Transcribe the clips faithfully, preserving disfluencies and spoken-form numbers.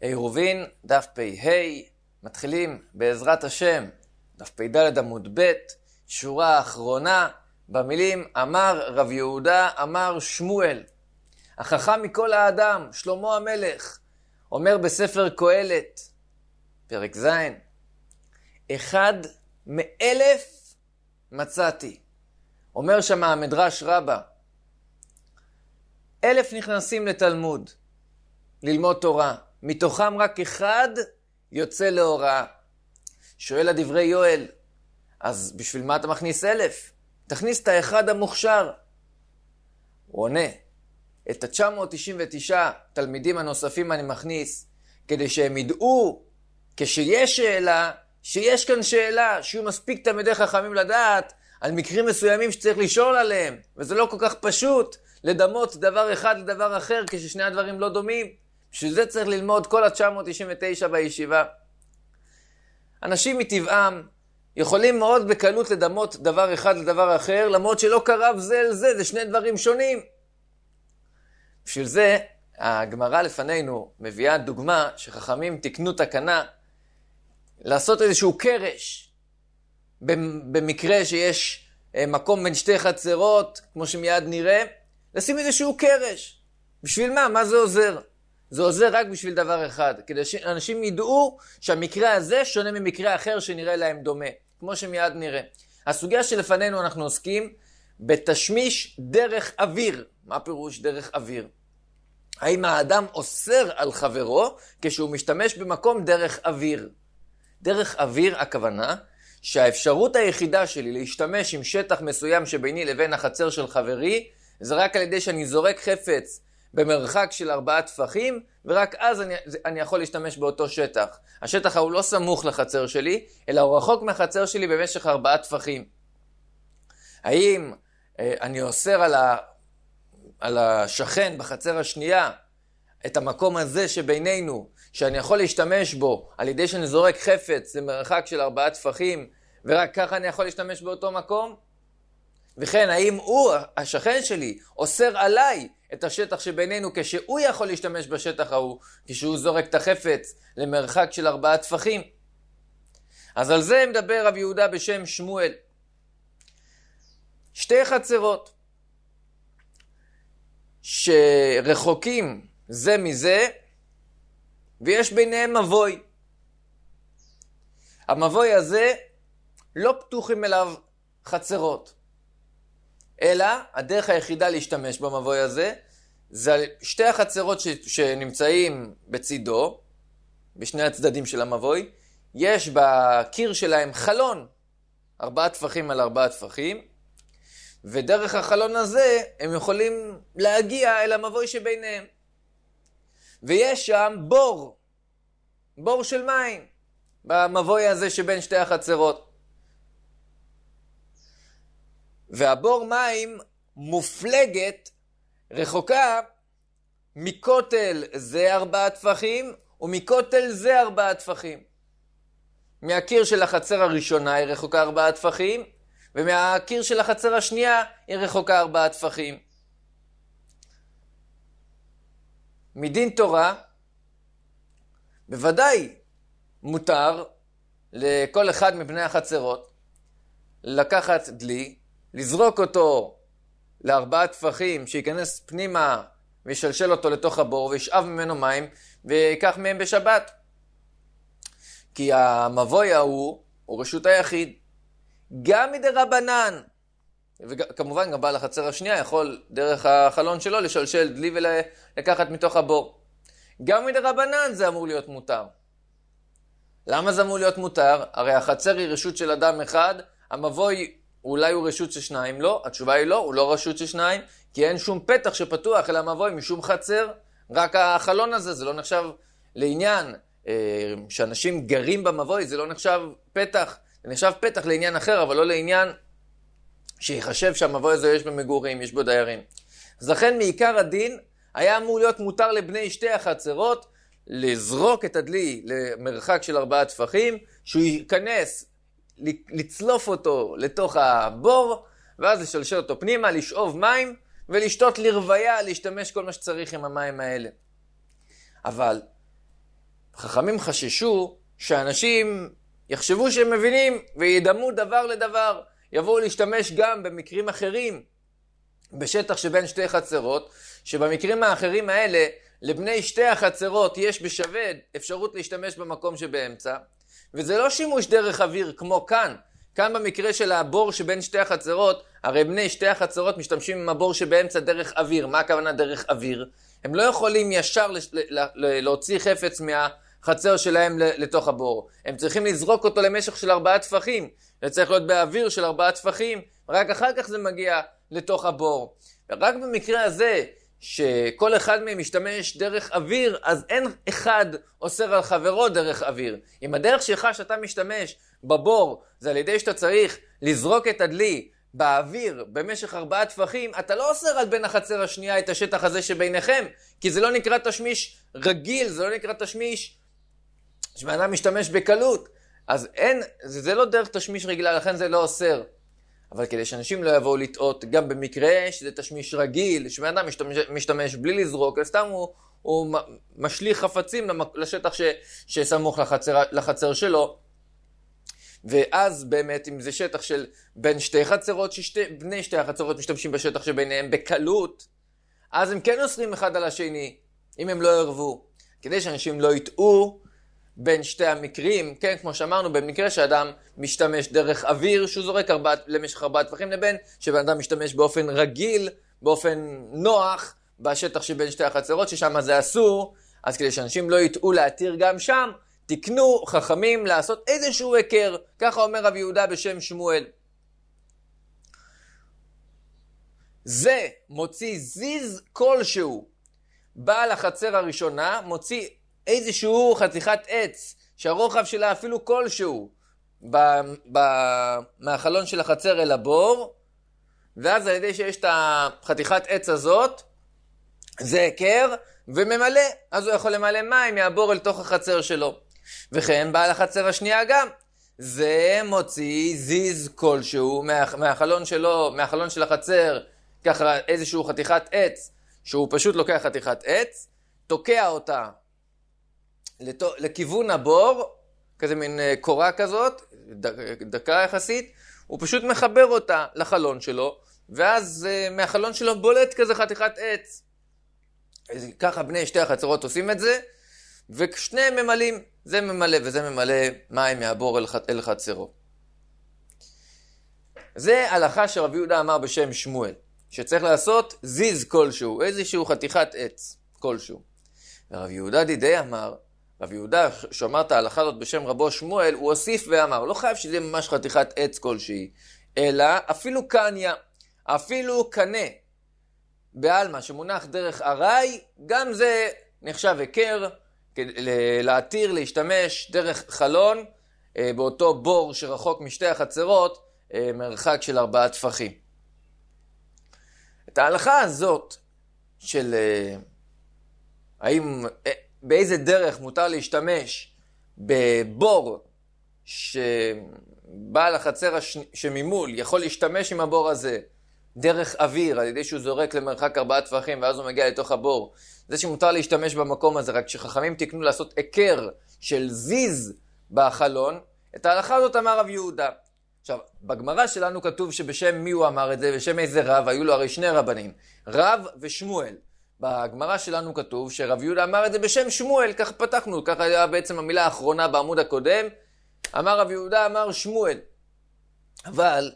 עירובין, דף פ"ה, מתחילים בעזרת השם, דף פ"ד עמוד ב', שורה האחרונה, במילים אמר רב יהודה, אמר שמואל. החכם מכל האדם, שלמה המלך, אומר בספר קהלת, פרק ז', אחד מאלף מצאתי. אומר שם המדרש רבה, אלף נכנסים לתלמוד, ללמוד תורה, מתוכם רק אחד יוצא להוראה. שואל הדברי יואל, אז בשביל מה אתה מכניס אלף? תכניס את האחד המוכשר. הוא עונה, את ה-תשע מאות תשעים ותשע תלמידים הנוספים אני מכניס, כדי שהם ידעו, כשיש שאלה, שיש כאן שאלה, שיהיו מספיק תלמידי חכמים לדעת, על מקרים מסוימים שצריך לשאול עליהם, וזה לא כל כך פשוט לדמות דבר אחד לדבר אחר, כששני הדברים לא דומים. בשביל זה צריך ללמוד כל ה-תשע מאות תשעים ותשע בישיבה. אנשים מטבעם יכולים מאוד בקלות לדמות דבר אחד לדבר אחר, למרות שלא קרב זה אל זה, זה שני דברים שונים. בשביל זה, הגמרא לפנינו מביאה דוגמה שחכמים תקנו תקנה, לעשות איזשהו קרש, במקרה שיש מקום בין שתי חצרות, כמו שמיד נראה, לשים איזשהו קרש. בשביל מה? מה זה עוזר? זה עוזר רק בשביל דבר אחד, כדי שאנשים ידעו שהמקרה הזה שונה ממקרה אחר שנראה להם דומה, כמו שמיד נראה. הסוגיה שלפנינו אנחנו עוסקים בתשמיש דרך אוויר. מה פירוש דרך אוויר? האם האדם אוסר על חברו כשהוא משתמש במקום דרך אוויר? דרך אוויר הכוונה שהאפשרות היחידה שלי להשתמש עם שטח מסוים שביני לבין החצר של חברי, זה רק על ידי שאני זורק חפץ במרחק של ארבעה טפחים, ורק אז אני, אני יכול להשתמש באותו שטח. השטח הוא לא סמוך לחצר שלי, אלא הוא רחוק מהחצר שלי במשך ארבעה טפחים. האם אה, אני אוסר על, ה, על השכן בחצר השנייה את המקום הזה שבינינו, שאני יכול להשתמש בו על ידי שאני זורק חפץ למרחק של ארבעה טפחים, ורק ככה אני יכול להשתמש באותו מקום? וכן, האם הוא, השכן שלי, אוסר עליי את השטח שבינינו כשהוא יכול להשתמש בשטח ההוא, כשהוא זורק את החפץ למרחק של ארבעה טפחים? אז על זה מדבר רב יהודה בשם שמואל. שתי חצרות שרחוקים זה מזה, ויש ביניהם מבוי. המבוי הזה לא פתוחים אליו חצרות, אלא הדרך היחידה להשתמש במבוי הזה, זה שתי החצרות ש... שנמצאים בצידו, בשני הצדדים של המבוי, יש בקיר שלהם חלון, ארבעה טפחים על ארבעה טפחים, ודרך החלון הזה הם יכולים להגיע אל המבוי שביניהם. ויש שם בור, בור של מים, במבוי הזה שבין שתי החצרות. והבור מים מופלגת, רחוקה מכותל זה ארבעה טפחים, ומכותל זה ארבעה טפחים. מהקיר של החצר הראשונה היא רחוקה ארבעה טפחים, ומהקיר של החצר השנייה היא רחוקה ארבעה טפחים. מדין תורה, בוודאי מותר לכל אחד מבני החצרות לקחת דלי, לזרוק אותו לארבעה טפחים, שיכנס פנימה וישלשל אותו לתוך הבור, וישאב ממנו מים, ויקח מהם בשבת. כי המבוי ההוא הוא רשות היחיד. גם מדי רבנן, וכמובן גם בעל החצר השנייה יכול דרך החלון שלו לשלשל דלי ולקחת מתוך הבור. גם מדי רבנן זה אמור להיות מותר. למה זה אמור להיות מותר? הרי החצר היא רשות של אדם אחד, המבוי אולי הוא רשות של שניים, לא, התשובה היא לא, הוא לא רשות של שניים, כי אין שום פתח שפתוח אל המבוי משום חצר, רק החלון הזה, זה לא נחשב לעניין, אה, שאנשים גרים במבוי, זה לא נחשב פתח, זה נחשב פתח לעניין אחר, אבל לא לעניין שיחשב שהמבוי הזה יש במגורים, יש בו דיירים. אז לכן מעיקר הדין, היה אמור להיות מותר לבני שתי החצרות, לזרוק את הדלי למרחק של ארבעה טפחים, שהוא ייכנס, לצלוף אותו לתוך הבור, ואז לשלשל אותו פנימה, לשאוב מים, ולשתות לרוויה, להשתמש כל מה שצריך עם המים האלה. אבל חכמים חששו שאנשים יחשבו שהם מבינים וידמו דבר לדבר, יבואו להשתמש גם במקרים אחרים בשטח שבין שתי חצרות, שבמקרים האחרים האלה לבני שתי החצרות יש בשווה אפשרות להשתמש במקום שבאמצע, וזה לא שימוש דרך אוויר כמו כאן. כאן במקרה של הבור שבין שתי החצרות, הרי בני שתי החצרות משתמשים עם הבור שבאמצע דרך אוויר. מה הכוונה דרך אוויר? הם לא יכולים ישר להוציא חפץ מהחצר שלהם לתוך הבור. הם צריכים לזרוק אותו למשך של ארבעה טפחים. זה צריך להיות באוויר של ארבעה טפחים, רק אחר כך זה מגיע לתוך הבור. רק במקרה הזה, שכל אחד מהם משתמש דרך אוויר, אז אין אחד אוסר על חברו דרך אוויר. אם הדרך שלך שאתה משתמש בבור, זה על ידי שאתה צריך לזרוק את הדלי באוויר במשך ארבעה טפחים, אתה לא אוסר על בין החצר השנייה את השטח הזה שביניכם, כי זה לא נקרא תשמיש רגיל, זה לא נקרא תשמיש שבאדם משתמש בקלות. אז אין, זה, זה לא דרך תשמיש רגילה, לכן זה לא אוסר. אבל כדי שאנשים לא יבואו לטעות, גם במקרה שזה תשמיש רגיל, שבאדם משתמש, משתמש בלי לזרוק, סתם הוא, הוא משליך חפצים לשטח ש, שסמוך לחצר, לחצר שלו, ואז באמת אם זה שטח של בין שתי חצרות, שבני שתי החצרות משתמשים בשטח שביניהם בקלות, אז הם כן אוסרים אחד על השני, אם הם לא ירבו. כדי שאנשים לא יטעו בין שתי המקרים, כן, כמו שאמרנו, במקרה שאדם משתמש דרך אוויר, שהוא זורק ארבע, למשך ארבעה טפחים, לבין שבאדם משתמש באופן רגיל, באופן נוח, בשטח שבין שתי החצרות, ששם זה אסור. אז כדי שאנשים לא יטעו להתיר גם שם, תקנו חכמים לעשות איזשהו עקר, ככה אומר רב יהודה בשם שמואל. זה מוציא זיז כלשהו. בעל החצר הראשונה מוציא איזשהו חתיכת עץ, שהרוחב שלה אפילו כלשהו, ב, ב, מהחלון של החצר אל הבור, ואז על ידי שיש את החתיכת עץ הזאת, זה עקר וממלא, אז הוא יכול למלא מים מהבור אל תוך החצר שלו. וכן בעל החצר השנייה גם, זה מוציא זיז כלשהו מה, מהחלון שלו, מהחלון של החצר, ככה איזשהו חתיכת עץ, שהוא פשוט לוקח חתיכת עץ, תוקע אותה לכיוון הבור, כזה מין קורה כזאת, דקה יחסית, הוא פשוט מחבר אותה לחלון שלו, ואז מהחלון שלו בולט כזה חתיכת עץ. ככה בני שתי החצרות עושים את זה, ושניהם ממלאים, זה ממלא וזה ממלא מים מהבור אל חצרו. זה הלכה שרב יהודה אמר בשם שמואל, שצריך לעשות זיז כלשהו, איזשהו חתיכת עץ כלשהו. ורב יהודה דידי אמר, רב יהודה שאמר את ההלכה הזאת בשם רבו שמואל, הוא הוסיף ואמר, לא חייב שזה ממש חתיכת עץ כלשהי, אלא אפילו קניה, אפילו קנה, בעלמה שמונח דרך ארעי, גם זה נחשב עקר, להתיר, להשתמש דרך חלון, באותו בור שרחוק משתי החצרות, מרחק של ארבעה טפחים. את ההלכה הזאת של האם, באיזה דרך מותר להשתמש בבור שבעל החצר שממול יכול להשתמש עם הבור הזה דרך אוויר, על ידי שהוא זורק למרחק ארבעה טפחים ואז הוא מגיע לתוך הבור, זה שמותר להשתמש במקום הזה, רק שחכמים תקנו לעשות עקר של זיז בחלון, את ההלכה הזאת אמר רב יהודה. עכשיו, בגמרא שלנו כתוב שבשם מי הוא אמר את זה, בשם איזה רב, היו לו הרי שני רבנים, רב ושמואל. בגמרא שלנו כתוב שרב יהודה אמר את זה בשם שמואל, כך פתחנו, ככה היה בעצם המילה האחרונה בעמוד הקודם, אמר רב יהודה אמר שמואל. אבל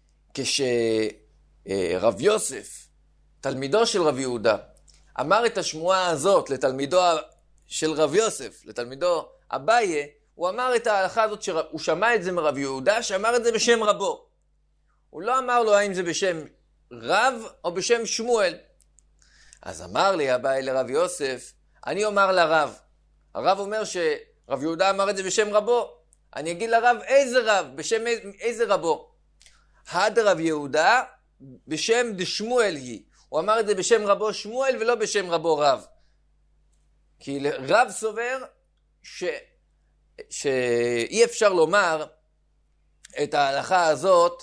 כשרב יוסף, תלמידו של רב יהודה, אמר את השמועה הזאת לתלמידו של רב יוסף, לתלמידו אביי, הוא אמר את ההלכה הזאת, שהוא שמע את זה מרב יהודה, שאמר את זה בשם רבו. הוא לא אמר לו האם זה בשם רב או בשם שמואל. אז אמר לי אביי לרב יוסף, אני אומר לרב. הרב אומר שרב יהודה אמר את זה בשם רבו. אני אגיד לרב איזה רב, בשם איזה רבו. הד רב יהודה בשם דשמואל היא. הוא אמר את זה בשם רבו שמואל ולא בשם רבו רב. כי רב סובר ש... שאי אפשר לומר את ההלכה הזאת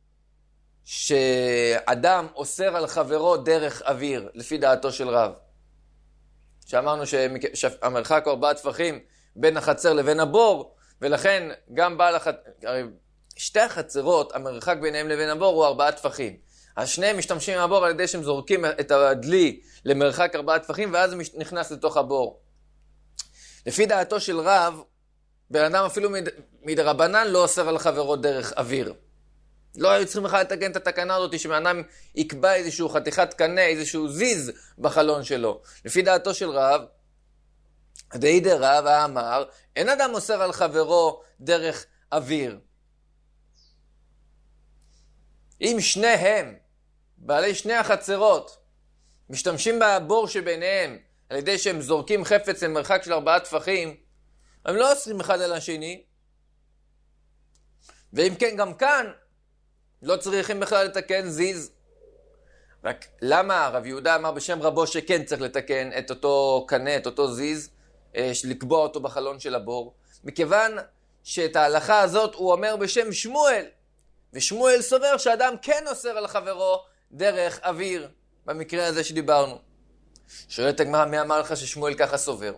שאדם אוסר על חברו דרך אוויר, לפי דעתו של רב. שאמרנו שהמרחק ארבעה טפחים בין החצר לבין הבור, ולכן גם בעל החצר, שתי החצרות, המרחק ביניהם לבין הבור הוא ארבעה טפחים. אז שניהם משתמשים עם הבור על ידי שהם זורקים את הדלי למרחק ארבעה טפחים, ואז הוא נכנס לתוך הבור. לפי דעתו של רב, בן אדם אפילו מד... מדרבנן לא אוסר על חברו דרך אוויר. לא היו צריכים בכלל לתקן את התקנה הזאת, שבן אדם יקבע איזשהו חתיכת קנה, איזשהו זיז בחלון שלו. לפי דעתו של רב, דאידר רב אמר, אין אדם אוסר על חברו דרך אוויר. אם שניהם, בעלי שני החצרות, משתמשים בבור שביניהם, על ידי שהם זורקים חפץ למרחק של ארבעה טפחים, הם לא אוסרים אחד על השני. ואם כן, גם כאן, לא צריכים בכלל לתקן זיז. רק למה רב יהודה אמר בשם רבו שכן צריך לתקן את אותו קנה, את אותו זיז, לקבוע אותו בחלון של הבור? מכיוון שאת ההלכה הזאת הוא אומר בשם שמואל, ושמואל סובר שאדם כן אוסר על חברו דרך אוויר, במקרה הזה שדיברנו. שואלת הגמרא, מי אמר לך ששמואל ככה סובר?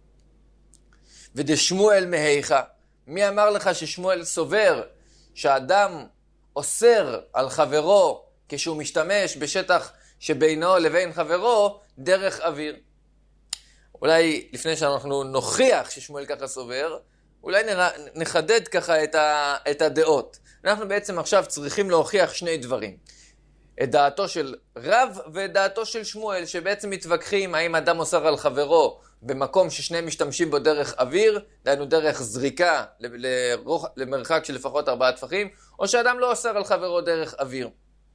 ודשמואל מהיכה, מי אמר לך ששמואל סובר שאדם אוסר על חברו כשהוא משתמש בשטח שבינו לבין חברו דרך אוויר? אולי לפני שאנחנו נוכיח ששמואל ככה סובר, אולי נחדד ככה את, ה, את הדעות. אנחנו בעצם עכשיו צריכים להוכיח שני דברים. את דעתו של רב ואת דעתו של שמואל, שבעצם מתווכחים האם אדם אוסר על חברו במקום ששניהם משתמשים בו דרך אוויר, דהיינו דרך זריקה לרוח, למרחק של לפחות ארבעה טפחים, או שאדם לא אוסר על חברו דרך אוויר.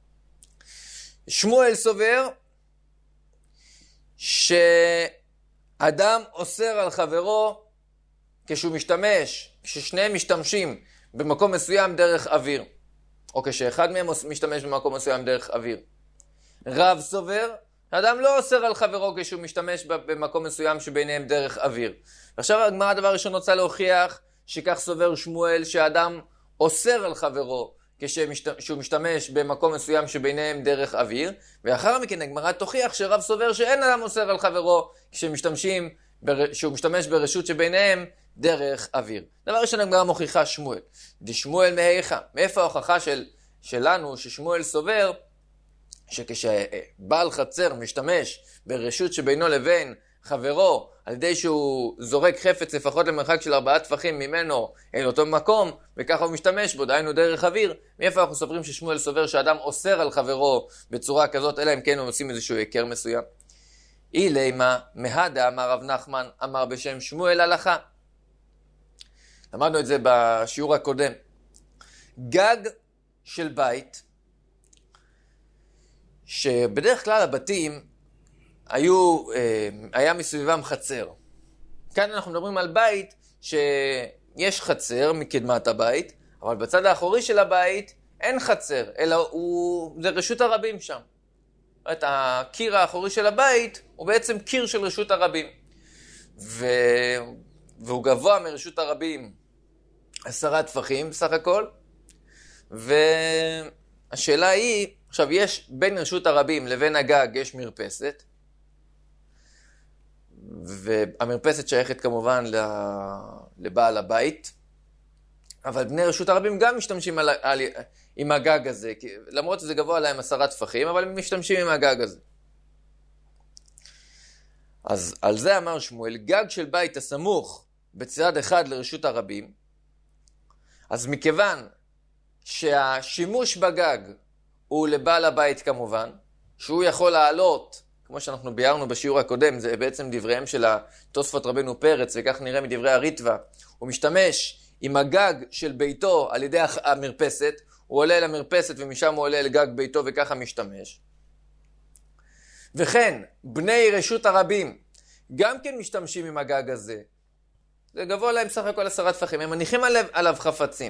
שמואל סובר שאדם אוסר על חברו כשהוא משתמש, כששניהם משתמשים במקום מסוים דרך אוויר, או כשאחד מהם משתמש במקום מסוים דרך אוויר. רב סובר, האדם לא אוסר על חברו כשהוא משתמש במקום מסוים שביניהם דרך אוויר. ועכשיו הגמרא הדבר ראשון רוצה להוכיח שכך סובר שמואל, שהאדם אוסר על חברו כשהוא משתמש במקום מסוים שביניהם דרך אוויר, ואחר מכן הגמרא תוכיח שרב סובר שאין אדם אוסר על חברו כשמשתמשים, שהוא משתמש ברשות שביניהם דרך אוויר. דבר ראשון הגמרא מוכיחה שמואל. דשמואל מהיכה, מאיפה ההוכחה של, שלנו ששמואל סובר שכשבעל חצר משתמש ברשות שבינו לבין חברו על ידי שהוא זורק חפץ לפחות למרחק של ארבעה טפחים ממנו אל אותו מקום, וככה הוא משתמש בו, דהיינו דרך אוויר, מאיפה אנחנו סוברים ששמואל סובר שאדם אוסר על חברו בצורה כזאת, אלא אם כן הם עושים איזשהו היכר מסוים? אילימה מהדה אמר רב נחמן, אמר בשם שמואל הלכה. למדנו את זה בשיעור הקודם. גג של בית, שבדרך כלל הבתים היו, היה מסביבם חצר. כאן אנחנו מדברים על בית שיש חצר מקדמת הבית, אבל בצד האחורי של הבית אין חצר, אלא הוא, זה רשות הרבים שם. את הקיר האחורי של הבית הוא בעצם קיר של רשות הרבים. ו... והוא גבוה מרשות הרבים עשרה טפחים בסך הכל. והשאלה היא, עכשיו יש בין רשות הרבים לבין הגג יש מרפסת, והמרפסת שייכת כמובן לבעל הבית, אבל בני רשות הרבים גם משתמשים על, על, עם הגג הזה, למרות שזה גבוה להם עשרה טפחים, אבל הם משתמשים עם הגג הזה. אז על זה אמר שמואל, גג של בית הסמוך בצד אחד לרשות הרבים, אז מכיוון שהשימוש בגג הוא לבעל הבית כמובן, שהוא יכול לעלות, כמו שאנחנו ביארנו בשיעור הקודם, זה בעצם דבריהם של התוספות רבנו פרץ, וכך נראה מדברי הריטב"א, הוא משתמש עם הגג של ביתו על ידי המרפסת, הוא עולה למרפסת ומשם הוא עולה לגג ביתו וככה משתמש. וכן, בני רשות הרבים גם כן משתמשים עם הגג הזה. זה גבוה להם סך הכל עשרה טפחים, הם מניחים עליו, עליו חפצים.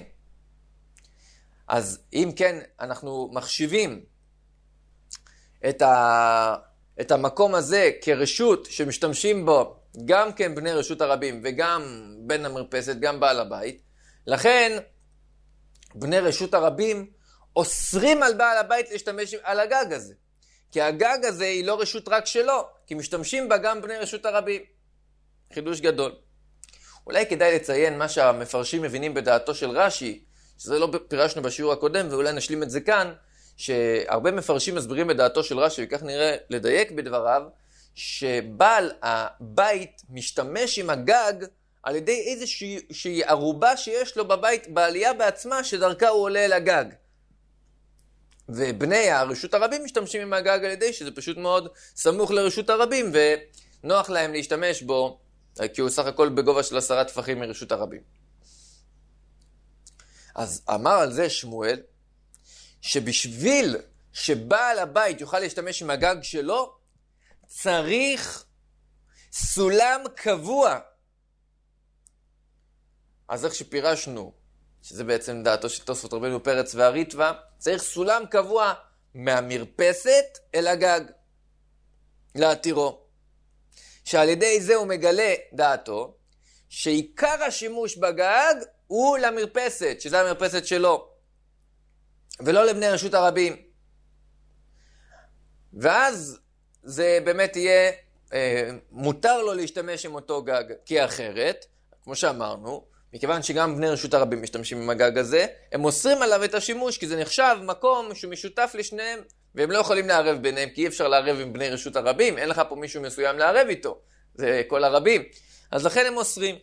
אז אם כן, אנחנו מחשיבים את, ה, את המקום הזה כרשות שמשתמשים בו גם כן בני רשות הרבים וגם בן המרפסת, גם בעל הבית. לכן, בני רשות הרבים אוסרים על בעל הבית להשתמש על הגג הזה. כי הגג הזה היא לא רשות רק שלו, כי משתמשים בה גם בני רשות הרבים. חידוש גדול. אולי כדאי לציין מה שהמפרשים מבינים בדעתו של רש"י, שזה לא פירשנו בשיעור הקודם, ואולי נשלים את זה כאן, שהרבה מפרשים מסבירים בדעתו של רש"י, וכך נראה לדייק בדבריו, שבעל הבית משתמש עם הגג על ידי איזושהי ערובה שיש לו בבית, בעלייה בעצמה, שדרכה הוא עולה אל הגג. ובני הרשות הרבים משתמשים עם הגג על ידי שזה פשוט מאוד סמוך לרשות הרבים, ונוח להם להשתמש בו, כי הוא סך הכל בגובה של עשרה טפחים מרשות הרבים. אז אמר על זה שמואל, שבשביל שבעל הבית יוכל להשתמש עם הגג שלו, צריך סולם קבוע. אז איך שפירשנו, שזה בעצם דעתו של תוספות רבנו פרץ והריטב"א, צריך סולם קבוע מהמרפסת אל הגג, להתירו. שעל ידי זה הוא מגלה דעתו, שעיקר השימוש בגג הוא למרפסת, שזה המרפסת שלו, ולא לבני רשות הרבים. ואז זה באמת יהיה, אה, מותר לו להשתמש עם אותו גג, כי אחרת, כמו שאמרנו, מכיוון שגם בני רשות הרבים משתמשים עם הגג הזה, הם אוסרים עליו את השימוש, כי זה נחשב מקום שהוא משותף לשניהם, והם לא יכולים לערב ביניהם, כי אי אפשר לערב עם בני רשות הרבים, אין לך פה מישהו מסוים לערב איתו, זה כל הרבים. אז לכן הם אוסרים.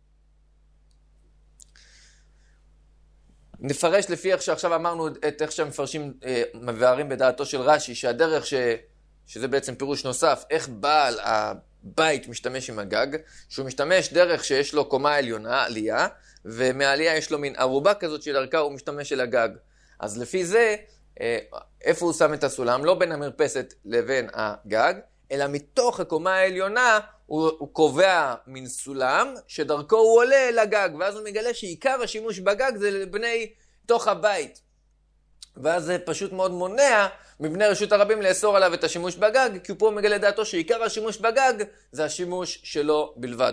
נפרש לפי איך שעכשיו אמרנו את איך שהמפרשים אה, מבארים בדעתו של רש"י, שהדרך ש... שזה בעצם פירוש נוסף, איך בעל הבית משתמש עם הגג, שהוא משתמש דרך שיש לו קומה עליונה, עלייה, ומעלייה יש לו מין ערובה כזאת שדרכה הוא משתמש אל הגג. אז לפי זה, איפה הוא שם את הסולם? לא בין המרפסת לבין הגג, אלא מתוך הקומה העליונה הוא, הוא קובע מין סולם שדרכו הוא עולה אל הגג, ואז הוא מגלה שעיקר השימוש בגג זה לבני תוך הבית. ואז זה פשוט מאוד מונע מבני רשות הרבים לאסור עליו את השימוש בגג, כי הוא פה מגלה דעתו שעיקר השימוש בגג זה השימוש שלו בלבד.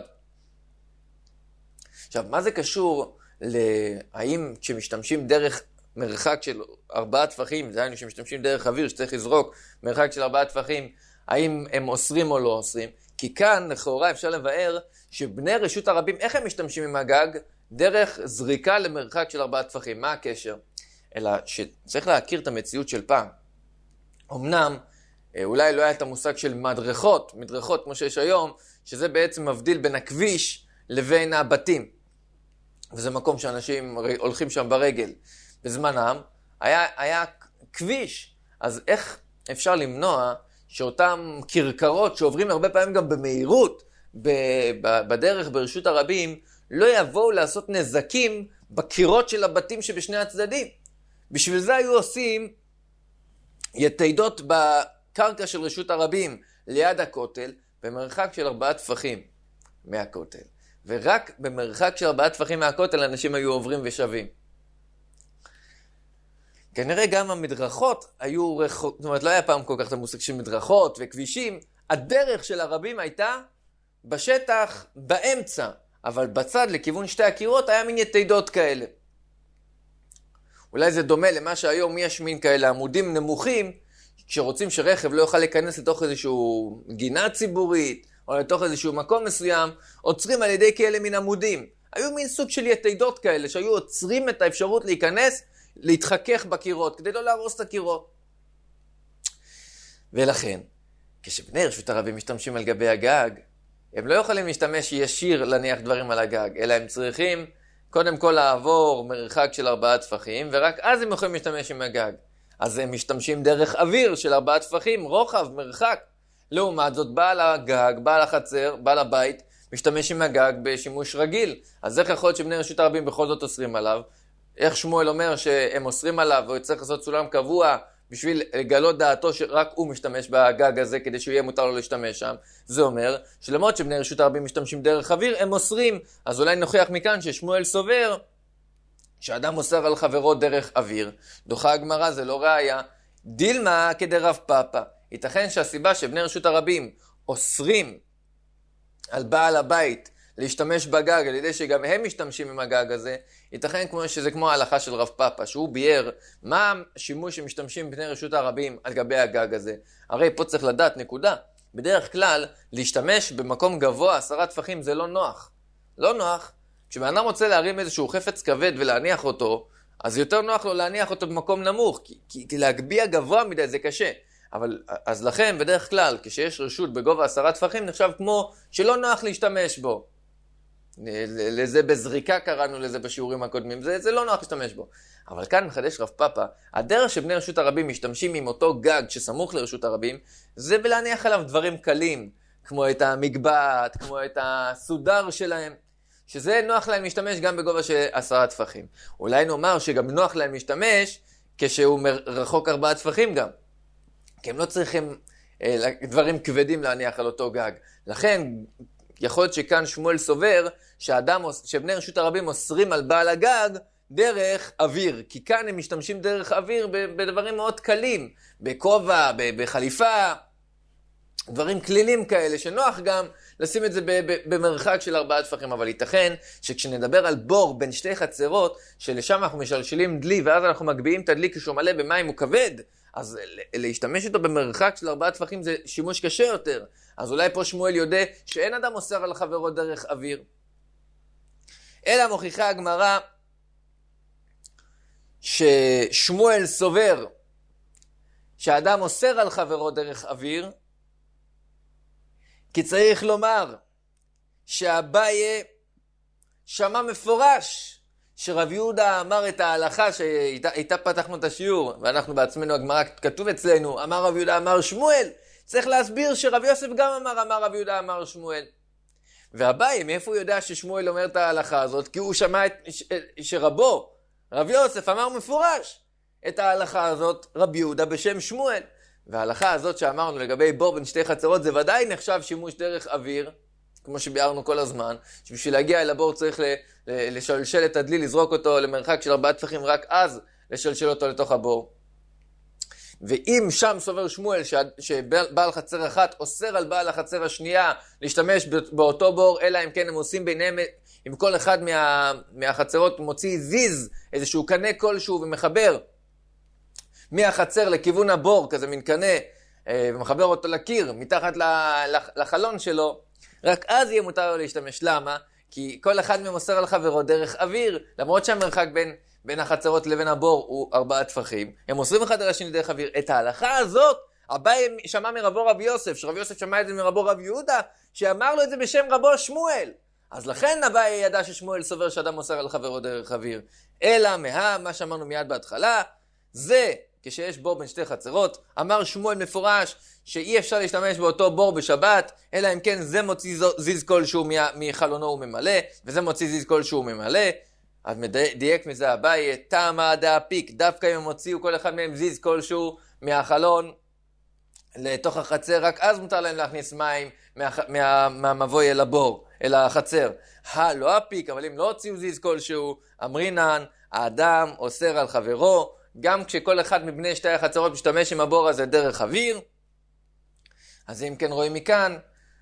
עכשיו, מה זה קשור להאם כשמשתמשים דרך מרחק של ארבעה טפחים, זה היינו שמשתמשים דרך אוויר שצריך לזרוק מרחק של ארבעה טפחים, האם הם אוסרים או לא אוסרים? כי כאן לכאורה אפשר לבאר שבני רשות הרבים, איך הם משתמשים עם הגג? דרך זריקה למרחק של ארבעה טפחים. מה הקשר? אלא שצריך להכיר את המציאות של פעם. אמנם, אולי לא היה את המושג של מדרכות, מדרכות כמו שיש היום, שזה בעצם מבדיל בין הכביש לבין הבתים. וזה מקום שאנשים הולכים שם ברגל. בזמנם היה, היה כביש. אז איך אפשר למנוע שאותם קרקרות שעוברים הרבה פעמים גם במהירות בדרך ברשות הרבים, לא יבואו לעשות נזקים בקירות של הבתים שבשני הצדדים. בשביל זה היו עושים יתידות בקרקע של רשות הרבים ליד הכותל, במרחק של ארבעה טפחים מהכותל. ורק במרחק של ארבעה טפחים מהכותל אנשים היו עוברים ושבים. כנראה גם המדרכות היו רחוק, זאת אומרת לא היה פעם כל כך את המושג של מדרכות וכבישים, הדרך של הרבים הייתה בשטח באמצע, אבל בצד לכיוון שתי הקירות היה מין יתידות כאלה. אולי זה דומה למה שהיום יש מין כאלה עמודים נמוכים, כשרוצים שרכב לא יוכל להיכנס לתוך איזשהו גינה ציבורית, או לתוך איזשהו מקום מסוים, עוצרים על ידי כאלה מין עמודים. היו מין סוג של יתידות כאלה, שהיו עוצרים את האפשרות להיכנס, להתחכך בקירות, כדי לא להרוס את הקירות. ולכן, כשבני רשות הרבים משתמשים על גבי הגג, הם לא יכולים להשתמש ישיר להניח דברים על הגג, אלא הם צריכים קודם כל לעבור מרחק של ארבעה טפחים, ורק אז הם יכולים להשתמש עם הגג. אז הם משתמשים דרך אוויר של ארבעה טפחים, רוחב, מרחק. לעומת זאת, בעל הגג, בעל החצר, בעל הבית, משתמש עם הגג בשימוש רגיל. אז איך יכול להיות שבני רשות הרבים בכל זאת אוסרים עליו? איך שמואל אומר שהם אוסרים עליו, והוא צריך לעשות סולם קבוע בשביל לגלות דעתו שרק הוא משתמש בגג הזה כדי שהוא יהיה מותר לו להשתמש שם? זה אומר שלמרות שבני רשות הרבים משתמשים דרך אוויר, הם אוסרים. אז אולי נוכיח מכאן ששמואל סובר שאדם אוסר על חברו דרך אוויר. דוחה הגמרא, זה לא ראיה. דילמה כדרב פאפא. ייתכן שהסיבה שבני רשות הרבים אוסרים על בעל הבית להשתמש בגג על ידי שגם הם משתמשים עם הגג הזה, ייתכן כמו שזה כמו ההלכה של רב פאפא, שהוא ביאר מה השימוש שמשתמשים בני רשות הרבים על גבי הגג הזה. הרי פה צריך לדעת נקודה. בדרך כלל, להשתמש במקום גבוה, עשרה טפחים, זה לא נוח. לא נוח. כשבן אדם רוצה להרים איזשהו חפץ כבד ולהניח אותו, אז יותר נוח לו להניח אותו במקום נמוך, כי, כי, כי להגביה גבוה מדי זה קשה. אבל אז לכן, בדרך כלל, כשיש רשות בגובה עשרה טפחים, נחשב כמו שלא נוח להשתמש בו. לזה בזריקה קראנו לזה בשיעורים הקודמים, זה, זה לא נוח להשתמש בו. אבל כאן מחדש רב פאפה, הדרך שבני רשות הרבים משתמשים עם אותו גג שסמוך לרשות הרבים, זה בלהניח עליו דברים קלים, כמו את המגבעת, כמו את הסודר שלהם, שזה נוח להם להשתמש גם בגובה של עשרה טפחים. אולי נאמר שגם נוח להם להשתמש כשהוא רחוק ארבעה טפחים גם, כי הם לא צריכים אה, דברים כבדים להניח על אותו גג. לכן, יכול להיות שכאן שמואל סובר שהאדם, שבני רשות הרבים אוסרים על בעל הגג דרך אוויר, כי כאן הם משתמשים דרך אוויר בדברים מאוד קלים, בכובע, בחליפה, דברים כלילים כאלה, שנוח גם לשים את זה במרחק של ארבעה טפחים. אבל ייתכן שכשנדבר על בור בין שתי חצרות, שלשם אנחנו משלשלים דלי, ואז אנחנו מגביעים את הדלי כשהוא מלא במים הוא כבד, אז להשתמש איתו במרחק של ארבעה טפחים זה שימוש קשה יותר. אז אולי פה שמואל יודע שאין אדם אוסר על חברו דרך אוויר. אלא מוכיחה הגמרא ששמואל סובר שהאדם אוסר על חברו דרך אוויר, כי צריך לומר שאביי שמע מפורש שרב יהודה אמר את ההלכה שאיתה פתחנו את השיעור, ואנחנו בעצמנו, הגמרא כתוב אצלנו, אמר רב יהודה אמר שמואל. צריך להסביר שרב יוסף גם אמר, אמר רב יהודה אמר שמואל. ואביי, מאיפה הוא יודע ששמואל אומר את ההלכה הזאת? כי הוא שמע את, ש, שרבו, רב יוסף, אמר מפורש את ההלכה הזאת, רב יהודה בשם שמואל. וההלכה הזאת שאמרנו לגבי בור בין שתי חצרות, זה ודאי נחשב שימוש דרך אוויר, כמו שביארנו כל הזמן, שבשביל להגיע אל הבור צריך ל, ל, לשלשל את הדלי, לזרוק אותו למרחק של ארבעה טפחים, רק אז לשלשל אותו לתוך הבור. ואם שם סובר שמואל שבעל חצר אחת אוסר על בעל החצר השנייה להשתמש באותו בור, אלא אם כן הם עושים ביניהם, אם כל אחד מה, מהחצרות מוציא זיז, איזשהו קנה כלשהו ומחבר מהחצר לכיוון הבור, כזה מין קנה, ומחבר אותו לקיר, מתחת לחלון שלו, רק אז יהיה מותר לו להשתמש. למה? כי כל אחד מהם אוסר על חברו דרך אוויר, למרות שהמרחק בין בין החצרות לבין הבור הוא ארבעה טפחים, הם אוסרים אחד על השני דרך אוויר. את ההלכה הזאת, אביי שמע מרבו רב יוסף, שרב יוסף שמע את זה מרבו רב יהודה, שאמר לו את זה בשם רבו שמואל. אז לכן אביי ידע ששמואל סובר שאדם אוסר על חברו דרך אוויר. אלא מה, מה שאמרנו מיד בהתחלה, זה כשיש בור בין שתי חצרות, אמר שמואל מפורש שאי אפשר להשתמש באותו בור בשבת, אלא אם כן זה מוציא זיז כלשהו מחלונו וממלא, וזה מוציא זיז כלשהו ממלא. אז מדייק מזה אביי, תמה דאפיק, דווקא אם הם הוציאו כל אחד מהם זיז כלשהו מהחלון לתוך החצר, רק אז מותר להם להכניס מים מה, מה, מהמבוי אל הבור, אל החצר. הלא אפיק, אבל אם לא הוציאו זיז כלשהו, אמרינן, האדם אוסר על חברו, גם כשכל אחד מבני שתי החצרות משתמש עם הבור הזה דרך אוויר. אז אם כן רואים מכאן,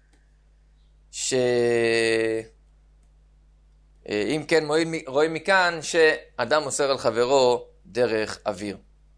ש... אם כן רואים מכאן שאדם אוסר על חברו דרך אוויר.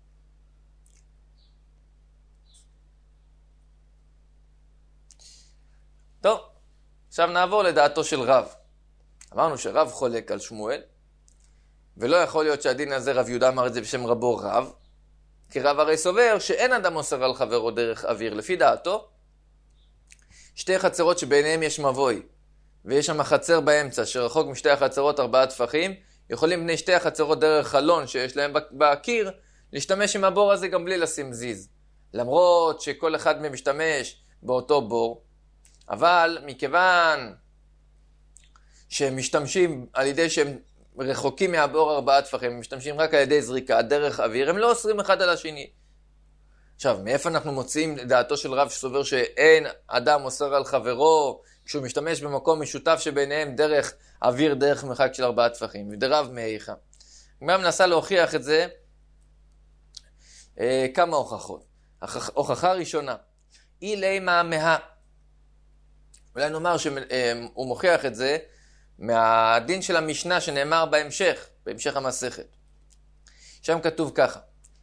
טוב, עכשיו נעבור לדעתו של רב. אמרנו שרב חולק על שמואל, ולא יכול להיות שהדין הזה רב יהודה אמר את זה בשם רבו רב, כי רב הרי סובר שאין אדם אוסר על חברו דרך אוויר. לפי דעתו, שתי חצרות שביניהם יש מבוי, ויש שם חצר באמצע, שרחוק משתי החצרות ארבעה טפחים, יכולים בני שתי החצרות דרך חלון שיש להם בקיר, להשתמש עם הבור הזה גם בלי לשים זיז. למרות שכל אחד מהם משתמש באותו בור, אבל מכיוון שהם משתמשים על ידי שהם רחוקים מהבור ארבעה טפחים, הם משתמשים רק על ידי זריקה, דרך אוויר, הם לא אוסרים אחד על השני. עכשיו, מאיפה אנחנו מוצאים דעתו של רב שסובר שאין אדם אוסר על חברו, כשהוא משתמש במקום משותף שביניהם דרך אוויר, דרך מרחק של ארבעה טפחים? ודרב מאיכה. הגמרא מנסה להוכיח את זה אה, כמה הוכחות. הוכחה ראשונה, אי לימה מה. אולי נאמר שהוא מוכיח את זה מהדין של המשנה שנאמר בהמשך, בהמשך המסכת. שם כתוב ככה,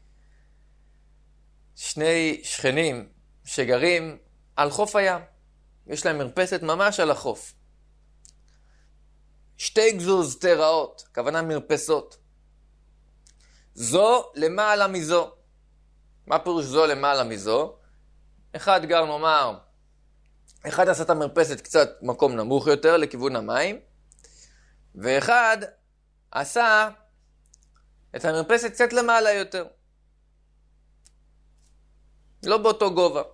שני שכנים שגרים על חוף הים, יש להם מרפסת ממש על החוף. שתי גזוז תראות, כוונה מרפסות. זו למעלה מזו. מה פירוש זו למעלה מזו? אחד גר נאמר, אחד עשה את המרפסת קצת מקום נמוך יותר לכיוון המים, ואחד עשה את המרפסת קצת למעלה יותר. לא באותו גובה.